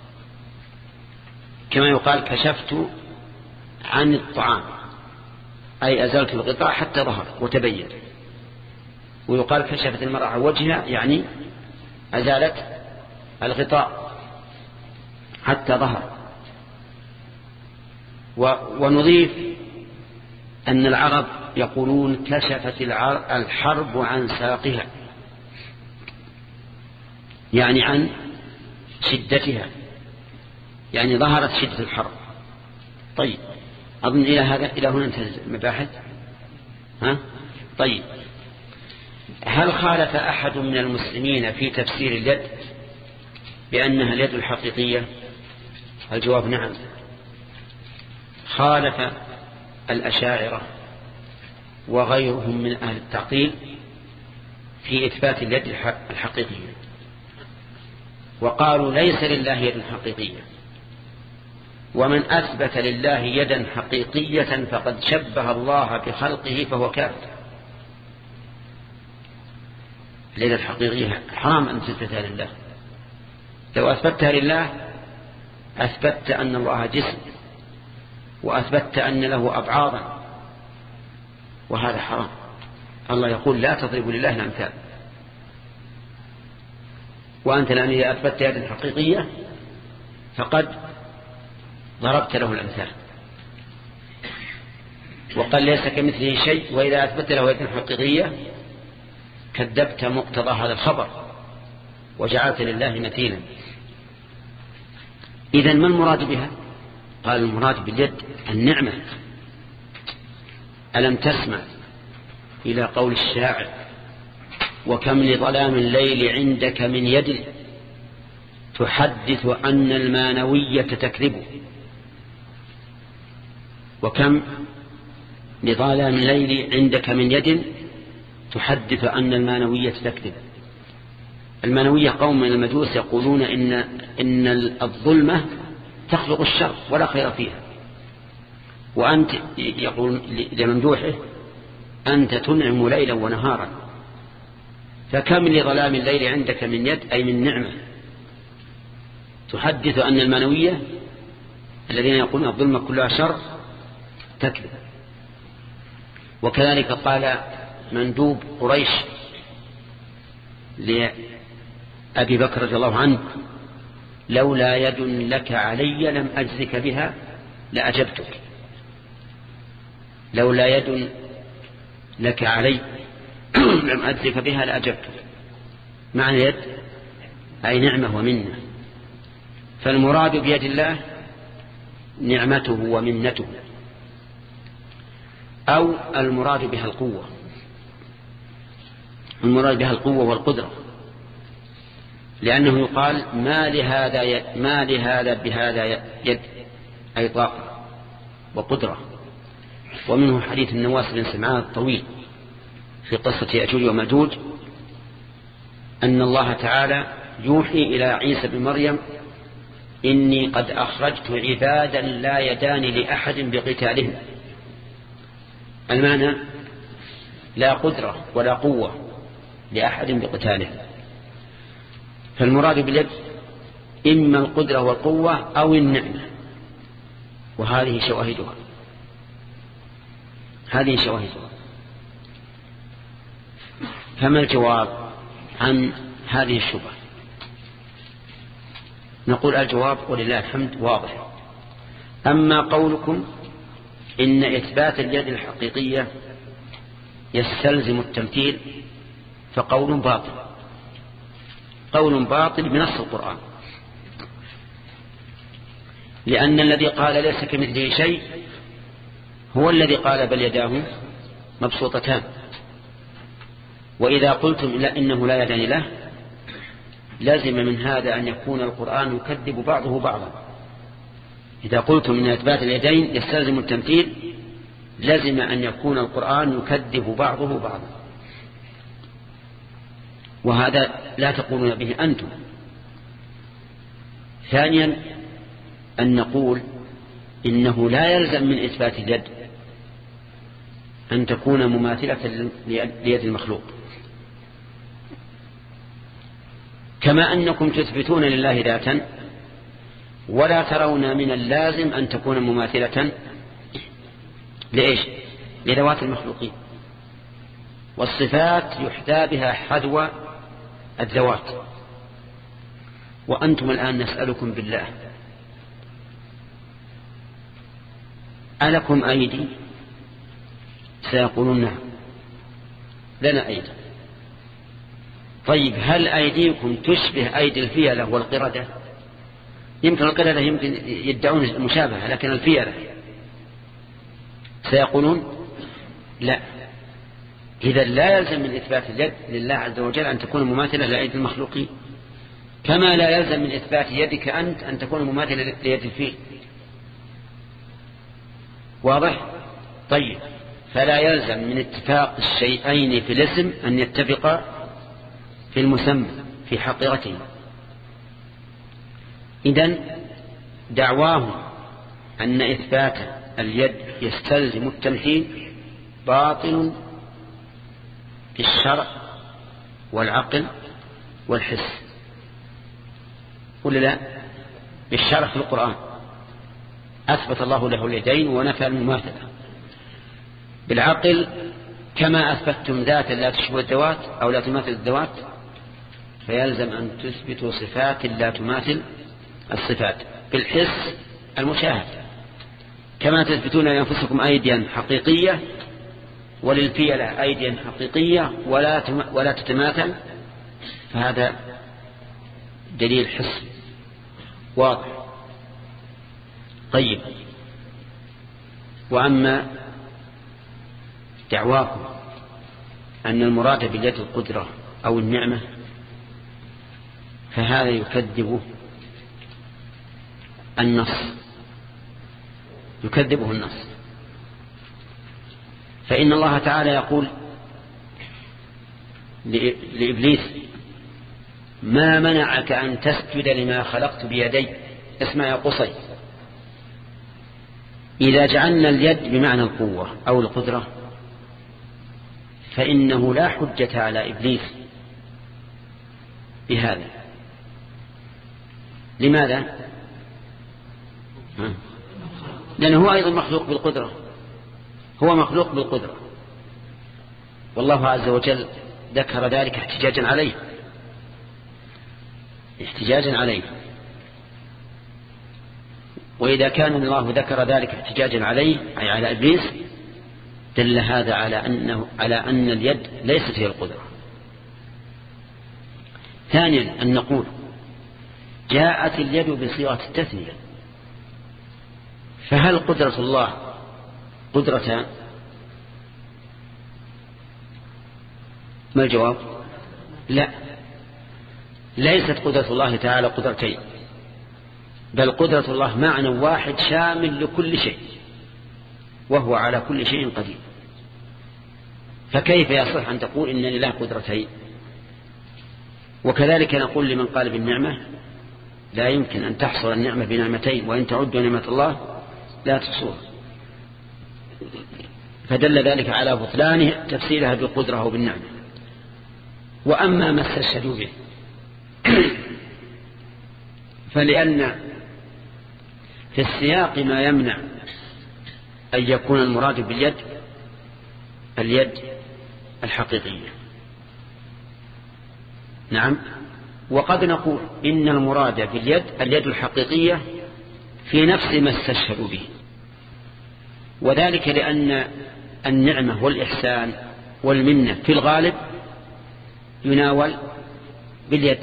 D: كما يقال كشفت عن الطعام أي أزلت الغطاء حتى ظهر وتبين. ويقال كشفت المرأة عن وجهها يعني أزالت الغطاء حتى ظهر. ونضيف أن العرب يقولون كشفت الحرب عن ساقها، يعني عن شدتها، يعني ظهرت شدة الحرب. طيب، أظن إلى هذا إلى هنا انتهت المباحث. ها؟ طيب، هل خالف أحد من المسلمين في تفسير اليد بأنها اليد الحقيقية؟ الجواب نعم. خالف الأشاعرة وغيرهم من أهل التعطيل في إثبات اليد الحقيقية، وقالوا ليس لله يد حقيقية، ومن أثبت لله يدا حقيقية فقد شبه الله بخلقه فهو كافر. اليد الحقيقية حرام أن تثبتها لله. لو أثبتها لله أثبتت أن الله جسم، وأثبتت أن له أبعاضا، وهذا حرام. الله يقول لا تضربوا لله الأمثال، وأنت الآن إذا أثبتت يدا حقيقية فقد ضربت له الأمثال. وقال ليس كمثله شيء، وإذا أثبت له يدا حقيقية كذبت مقتضى هذا الخبر وجعلت لله مثيلا. إذن ما المراد بها؟ قال المراد باليد النعمة. ألم تسمع إلى قول الشاعر وكم لظلام الليل عندك من يد تحدث أن المانوية تكذب. وكم لظلام الليل عندك من يد تحدث أن المانوية تكذب. المانوية قوم من المجوس يقولون إن, إن الظلمة تخلق الشر ولا خير فيها، وأنت يقول لممدوحه أنت تنعم ليلا ونهارا. فكم لظلام الليل عندك من يد أي من نعمة تحدث أن المانوية الذين يقولون الظلمة كلها شر تكذب. وكذلك قال مندوب قريش لأبي بكر رضي الله عنه لولا يد لك علي لم أجزك بها لأجبتك. لولا يد لك علي لم أجزك بها لأجبتك. معنى يد أي نعمة ومنة. فالمراد بيد الله نعمته ومنته، أو المراد بها القوة. المراد بها القوة والقدرة، لأنه يقال ما لهذا يد ما لهذا بهذا يد أي طاقة وقدرة. ومنه حديث النواس بن سمعان الطويل في قصة يأجوج ومأجوج أن الله تعالى يوحي إلى عيسى بن مريم إني قد أخرجت عبادا لا يدان لأحد بقتالهم. المعنى لا قدرة ولا قوة لأحد بقتاله. فالمراد باليد إما القدرة والقوة أو النعمة، وهذه شواهدها هذه شواهدها. فما الجواب عن هذه الشبهة؟ نقول الجواب ولله الحمد واضح. أما قولكم إن إثبات اليد الحقيقية يستلزم التمثيل فقول باطل، قول باطل بنص القرآن. لأن الذي قال ليس كمثله شيء هو الذي قال بل يداه مبسوطتان. وإذا قلتم لا إنه لا يدان له لازم من هذا أن يكون القرآن يكذب بعضه بعضا. إذا قلتم إن إثبات اليدين يستلزم التمثيل لازم أن يكون القرآن يكذب بعضه بعضا، وهذا لا تقولون به أنتم. ثانيا أن نقول إنه لا يلزم من إثبات اليد أن تكون مماثلة ليد المخلوق، كما أنكم تثبتون لله ذاتا ولا ترون من اللازم أن تكون مماثلة لإيش؟ لذوات المخلوقين. والصفات يحذى بها حذو الذوات. وأنتم الآن نسألكم بالله ألكم أيدي؟ سيقولون نعم لنا أيدي. طيب هل أيديكم تشبه أيدي الفيلة والقردة؟ يمكن القردة يمكن يدعون المشابهة، لكن الفيلة سيقولون لا. إذا لا يلزم من إثبات اليد لله عز وجل أن تكون مماثلة لأيدي المخلوقين، كما لا يلزم من إثبات يدك أنت أن تكون مماثلة ليد الفيل. واضح؟ طيب، فلا يلزم من اتفاق الشيئين في الاسم أن يتفقا في المسمى في حقيقته. إذن دعواهم أن إثبات اليد يستلزم التمثيل باطل في الشرع والعقل والحس، ولا لا؟ بالشرع في القرآن أثبت الله له اليدين ونفى المماثلة. بالعقل كما أثبتتم ذاتا لا تشبه الذوات أو لا تماثل الذوات، فيلزم أن تثبتوا صفات لا تماثل الصفات. بالحس المشاهد كما تثبتون لأنفسكم أيديا حقيقية وللفيلة أيديا حقيقية ولا ولا تتماثل، فهذا دليل حس واضح. طيب، وأما دعواكم أن المراد باليد القدرة أو النعمة فهذا يكذبه النص، يكذبه النص. فإن الله تعالى يقول لإبليس: ما منعك أن تسجد لما خلقت بيدي؟ اسمع يا قصي، إذا جعلنا اليد بمعنى القوة أو القدرة فإنه لا حجة على إبليس بهذا. لماذا؟ لأنه هو أيضا مخلوق بالقدرة، هو مخلوق بالقدرة، والله عز وجل ذكر ذلك احتجاجا عليه احتجاجا عليه وإذا كان الله ذكر ذلك احتجاجا عليه أي على إبليس دل هذا على أنه على أن اليد ليست هي القدرة. ثانيا أن نقول جاءت اليد بصيغة التثنية، فهل قدرة الله قدرتان؟ ما الجواب؟ لا، ليست قدرة الله تعالى قدرتين، بل قدرة الله معنى واحد شامل لكل شيء، وهو على كل شيء قدير. فكيف يصح أن تقول إن لله قدرتين؟ وكذلك نقول لمن قال بالنعمة: لا يمكن أن تحصل النعمة بنعمتين، وإن تعدوا نعمة الله لا تحصوها. فدل ذلك على بطلان تفسيرها بالقدرة وبالنعمة. وأما ما استشهدوا به فلأن في السياق ما يمنع أن يكون المراد باليد اليد الحقيقية. نعم، وقد نقول إن المراد باليد اليد الحقيقية في نفس ما استشهدوا به، وذلك لأن النعمة والإحسان والمنة في الغالب يناول باليد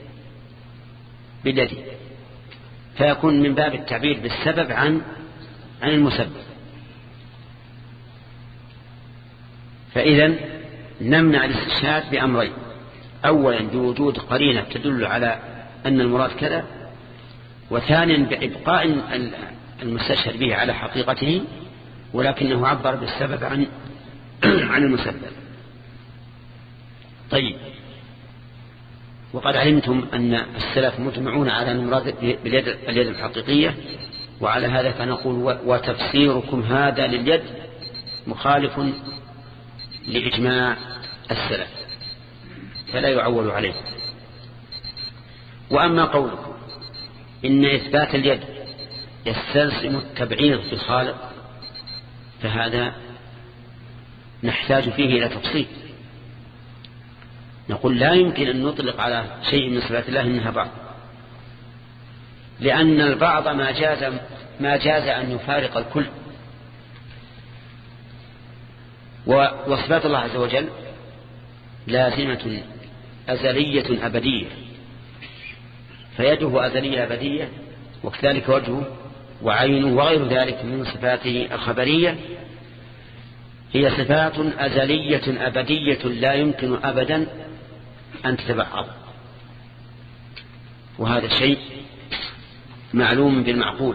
D: باليد فيكون من باب التعبير بالسبب عن عن المسبب. فإذا نمنع الاستشهاد بأمرين: أولا بوجود قرينة تدل على أن المراد كذا، وثانيا بإبقاء المستشهد به على حقيقته ولكنه عبر بالسبب عن عن المسبب. طيب، وقد علمتم أن السلف مجمعون على المراد باليد اليد الحقيقية، وعلى هذا فنقول وتفسيركم هذا لليد مخالف لإجماع السلف فلا يعول عليه. وأما قولكم إن إثبات اليد يستلزم التبعيض في الخالق فهذا نحتاج فيه إلى تفصيل. نقول لا يمكن أن نطلق على شيء من صفات الله إنها بعض، لأن البعض ما جاز ما جاز أن يفارق الكل. وصفات الله عز وجل لازمة أزلية أبدية، فيده أزلية أبدية، وكذلك وجهه وعينه وغير ذلك من صفاته الخبرية هي صفات أزلية أبدية لا يمكن أبدا أن تتبعض، وهذا شيء معلوم بالمعقول،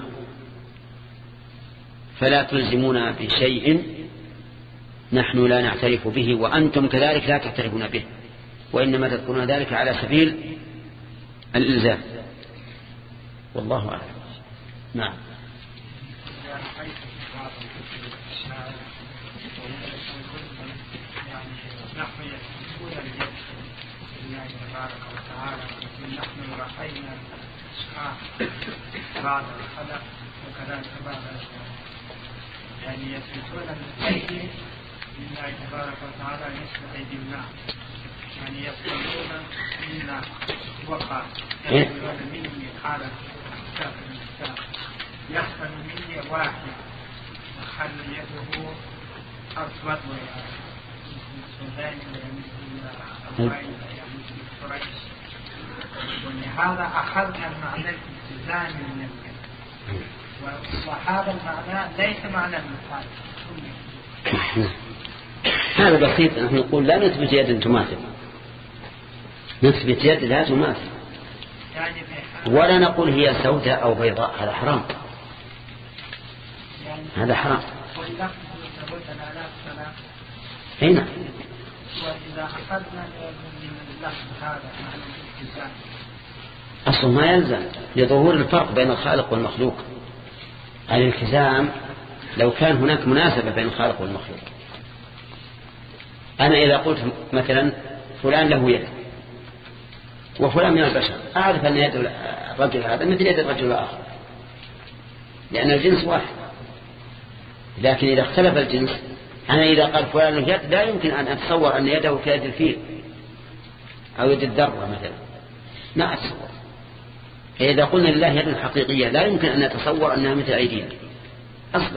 D: فلا تلزمونا بشيء نحن لا نعترف به وأنتم كذلك لا تعترفون به، وإنما تذكرون ذلك على سبيل الإلزام، والله أعلم. نعم.
E: نحن يثبتون اليد لله تبارك وتعالى، نحن رأينا الأشخاص بعد الخلق وكذلك بعد الخلق، يعني يثبتون الأيدي لله تبارك وتعالى مثل أيدي الله، يعني يقولون منا وقع، يقولون مني حالة أحساب الإنسان، يحسن مني واحد وخل يده أصوات ويأخذ ولهذا أخذنا المعنى الالتزام من الكلام، وهذا المعنى ليس معنى المثال.
D: هذا بسيط، نحن نقول لا نثبت يد تماثل، نثبت يد لا تماثل، ولا نقول هي سوداء أو بيضاء، هذا حرام، هذا حرام. هنا
E: وإذا أخذنا من اللحظ هذا معنى الالتزام
D: أصلا ما يلزم لظهور الفرق بين الخالق والمخلوق. الالتزام لو كان هناك مناسبة بين الخالق والمخلوق. أنا إذا قلت مثلا فلان له يد وفلان من البشر، أعرف أن يد الرجل هذا مثل يد الرجل الآخر لأن الجنس واحد، لكن إذا اختلف الجنس، أنا إذا قال فلان له يد لا يمكن أن أتصور أن يده كيد الفيل أو يد الذرة مثلا، ما أتصور. إذا قلنا لله يد حقيقية لا يمكن أن نتصور أنها مثل أيدينا أصلا.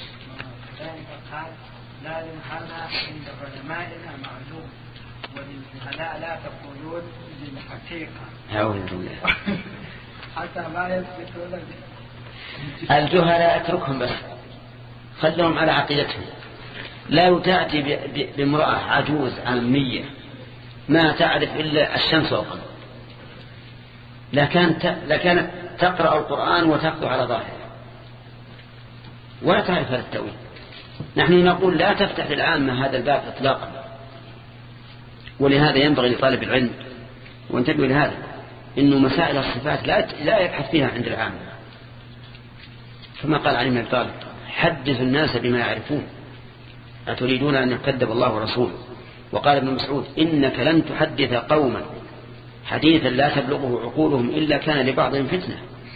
E: لازم هذا عند علمائنا معلوم، والجهلاء لا تقولون بالحقيقة.
D: أعوذ بالله.
E: حتى ما يثبتون.
D: الجهلاء اتركهم بس، خلهم على عقيدتهم. لا تأتي بامرأة عجوز عامية ما تعرف إلا الشمس والقمر، لكانت تقرأ القرآن وتقضي على ظاهره ولا تعرف هذا التأويل. نحن نقول لا تفتح للعامة هذا الباب إطلاقا، ولهذا ينبغي لطالب العلم وانتبهوا لهذا، إنه مسائل الصفات لا لا يبحث فيها عند العامة، كما قال علي بن أبي طالب: حدث الناس بما يعرفون أتريدون أن يكذب الله ورسوله. وقال ابن مسعود: إنك لن تحدث قوما حديثا لا تبلغه عقولهم إلا كان لبعضهم فتنة.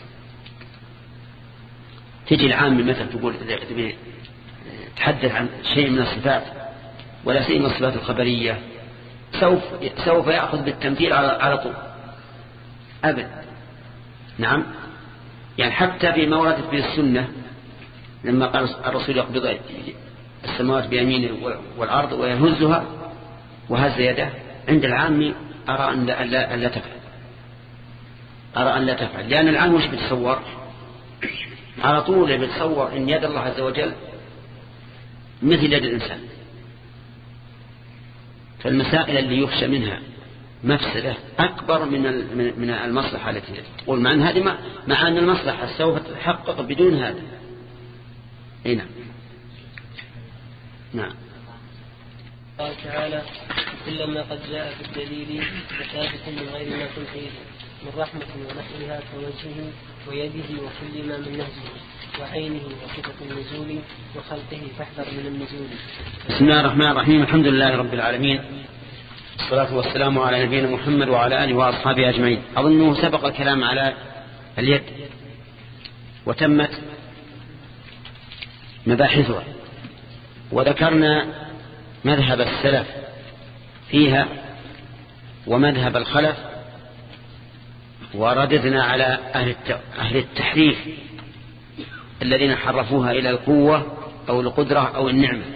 D: تجي العام مثلا تقول تحدث عن شيء من الصفات ولا شيء من الصفات الخبرية، سوف سوف يأخذ بالتمثيل على طول أبد. نعم، يعني حتى فيما وردت به السنة لما قال الرسول يقبض السماوات بيمينه والأرض ويهزها وهز يده، عند العام أرى أن لا, لا, أن لا تفعل أرى أن لا تفعل لأن العام وش بتصور على طول؟ بتصور إن يد الله عز وجل مثل يد الإنسان. فالمسائل اللي يخشى منها مفسدة أكبر من من المصلحة التي تقول، مع أن هذه مع أن المصلحة سوف تتحقق بدون هذا. هنا نعم.
C: قال تعالى: كلما قد جاء في الدليل فثابت من غير ما تنفيه من رحمة ونحوها كوجهه ويده وكل ما من نهجه وعينه وصفة النزول وخلقه فاحذر من النزول.
D: بسم الله الرحمن الرحيم. الحمد لله رب العالمين، الصلاة والسلام على نبينا محمد وعلى آله وأصحابه أجمعين. أظنه سبق الكلام على اليد وتمت مباحثها، وذكرنا مذهب السلف فيها ومذهب الخلف، ورددنا على أهل التحريف الذين حرفوها إلى القوة أو القدرة أو النعمة.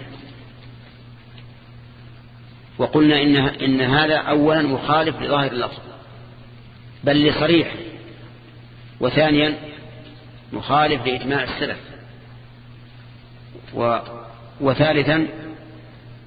D: وقلنا إن, إن هذا أولا مخالف لظاهر اللفظ بل لصريح، وثانيا مخالف لإجماع السلف، و وثالثا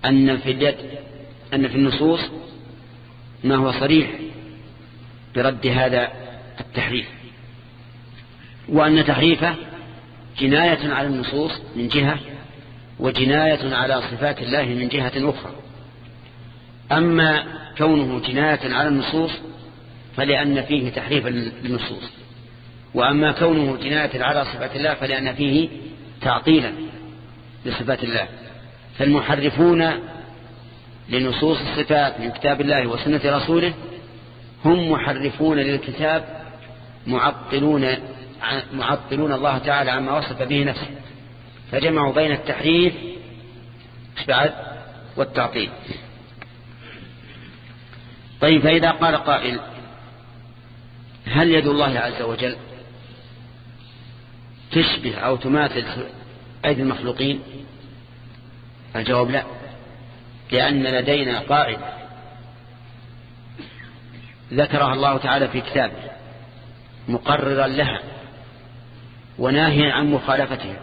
D: أن في اليد أن في النصوص ما هو صريح برد هذا التحريف، وأن تحريفه جناية على النصوص من جهة وجناية على صفات الله من جهة أخرى. أما كونه جناية على النصوص فلأن فيه تحريف للنصوص، وأما كونه جناية على صفات الله فلأن فيه تعطيلا لصفات الله. فالمحرفون لنصوص الصفات من كتاب الله وسنة رسوله هم محرفون للكتاب معطلون معطلون الله تعالى عما وصف به نفسه، فجمعوا بين التحريف بعد والتعطيل. طيب، فإذا قال قائل هل يد الله عز وجل تشبه أو تماثل أيدي المخلوقين؟ الجواب لا، لأن لدينا قاعدة ذكرها الله تعالى في كتابه مقررا لها وناهيا عن مخالفتها،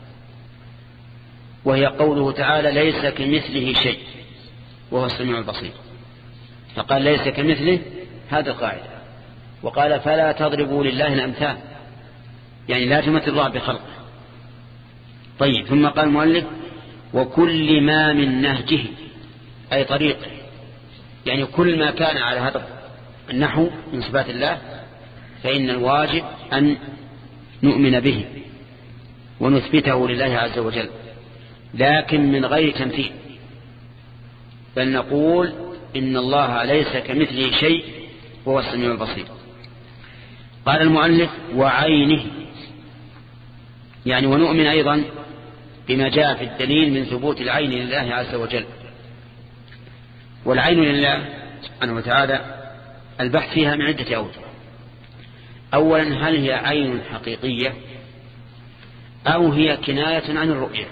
D: وهي قوله تعالى ليس كمثله شيء وهو السميع البصير. فقال ليس كمثله، هذا القاعدة. وقال فلا تضربوا لله الأمثال، يعني لا تمثل الله بخلقه. طيب، ثم قال المؤلف وكل ما من نهجه أي طريقه، يعني كل ما كان على هذا النحو من صفات الله فإن الواجب أن نؤمن به ونثبته لله عز وجل، لكن من غير تمثيل، بل نقول إن الله ليس كمثله شيء وهو السميع البصير. قال المؤلف وعينه، يعني ونؤمن أيضا بما جاء في الدليل من ثبوت العين لله عز وجل. والعين لله سبحانه وتعالى البحث فيها من عدة أوجه. أولا، هل هي عين حقيقية أو هي كناية عن الرؤية؟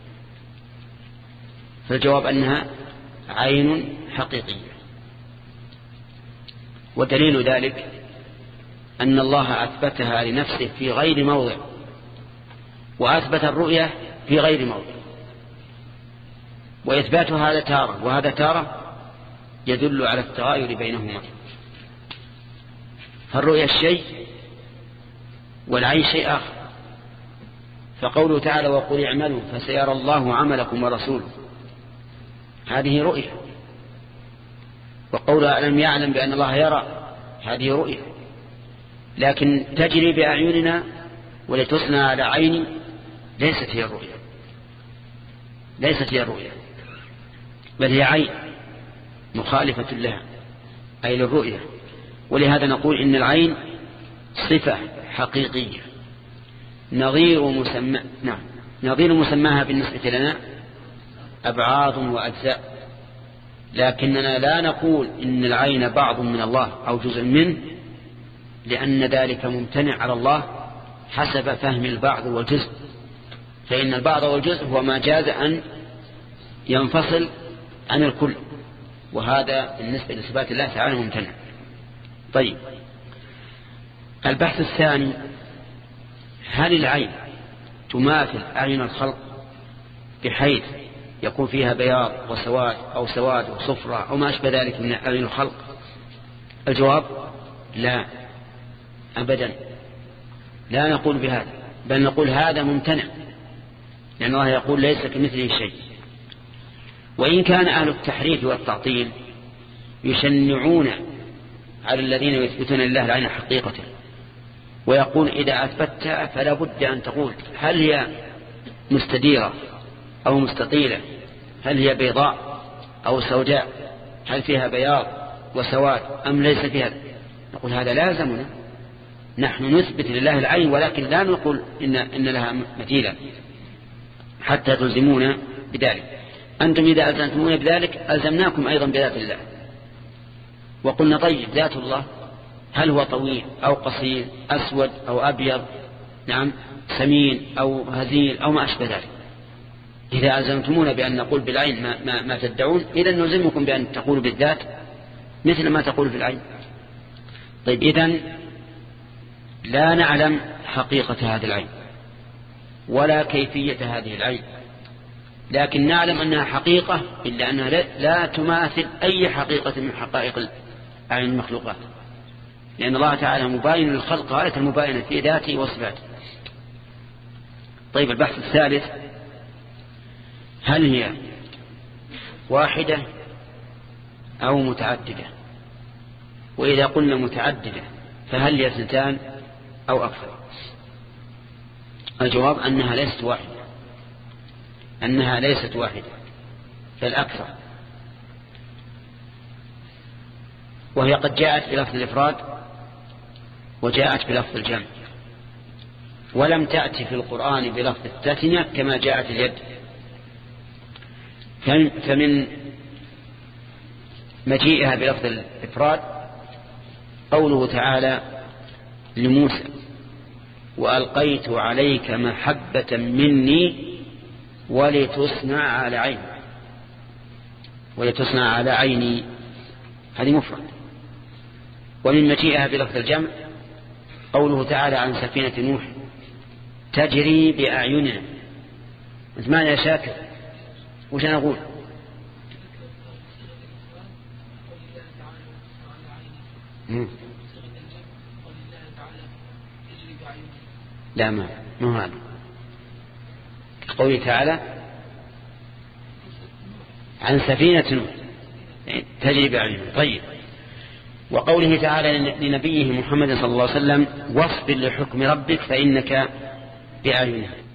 D: فالجواب أنها عين حقيقية، ودليل ذلك أن الله أثبتها لنفسه في غير موضع، وأثبت الرؤية في غير موضع، وإثبات هذا تارة وهذا تارة يدل على التغاير بينهما. فالرؤية الشيء والعين شيء آخر. فقوله تعالى وقل اعملوا فسيرى الله عملكم ورسوله، هذه رؤية. وقوله ألم يعلم بأن الله يرى، هذه رؤية، لكن تجري بأعيننا ولتصنع على عيني ليست هي الرؤية، ليست هي الرؤية، بل هي عين مخالفة لها أي للرؤية. ولهذا نقول إن العين صفة حقيقية نظير مسمى نعم نظير مسماها بالنسبة لنا أبعاض وأجزاء، لكننا لا نقول إن العين بعض من الله أو جزء منه، لأن ذلك ممتنع على الله حسب فهم البعض والجزء. فإن البعض والجزء هو ما جاز أن ينفصل عن الكل، وهذا بالنسبة لصفات الله تعالى ممتنع. طيب، البحث الثاني، هل العين تماثل أعين الخلق بحيث يكون فيها بياض وسواد أو سواد وصفرة أو ما أشبه ذلك من أعين الخلق؟ الجواب لا أبدا، لا نقول بهذا، بل نقول هذا ممتنع، لأن الله يقول ليس كمثله شيء. وإن كان أهل التحريف والتعطيل يشنعون على الذين يثبتون لله العين حقيقة، ويقول إذا أثبتها فلا بد أن تقول هل هي مستديرة أو مستطيلة، هل هي بيضاء أو سوداء، هل فيها بياض وسواد أم ليس فيها. نقول هذا لازمنا، نحن نثبت لله العين ولكن لا نقول إن, إن لها مثيلا حتى تلزمونا بذلك. أنتم إذا ألزمتمونا بذلك ألزمناكم أيضا بذات الله. وقلنا طيب ذات الله هل هو طويل أو قصير، أسود أو أبيض، نعم سمين أو هزيل أو ما أشبه ذلك. إذا ألزمتمونا بأن نقول بالعين ما, ما, ما تدعون، إذا نلزمكم بأن تقولوا بالذات مثل ما تقول في العين. طيب، إذن لا نعلم حقيقة هذه العين ولا كيفية هذه العين، لكن نعلم أنها حقيقة إلا أنها لا تماثل أي حقيقة من حقائق أعين المخلوقات، لأن الله تعالى مباين للخلق غاية المباينة في ذاته وصفاته. طيب البحث الثالث: هل هي واحدة أو متعددة؟ وإذا قلنا متعددة فهل هي اثنتان أو أكثر؟ الجواب أنها ليست واحدة، أنها ليست واحدة بل أكثر، وهي قد جاءت بلفظ الإفراد وجاءت بلفظ الجمع، ولم تأتي في القرآن بلفظ التثنية كما جاءت اليد. فمن مجيئها بلفظ الإفراد قوله تعالى لموسى: وألقيت عليك محبة مني ولتصنع على عيني، ولتصنع على عيني، هذه مفرد. ومن مجيئها بلفظ الجمع قوله تعالى عن سفينة نوح: تجري بأعيننا. أنت معنى يا شاكر وش أنا أقول؟ مم. لا ما ما هذا قوله تعالى عن سفينة نوح تجري بأعيننا. طيب، وقوله تعالى لنبيه محمد صلى الله عليه وسلم: واصبر لحكم ربك فإنك بأعيننا.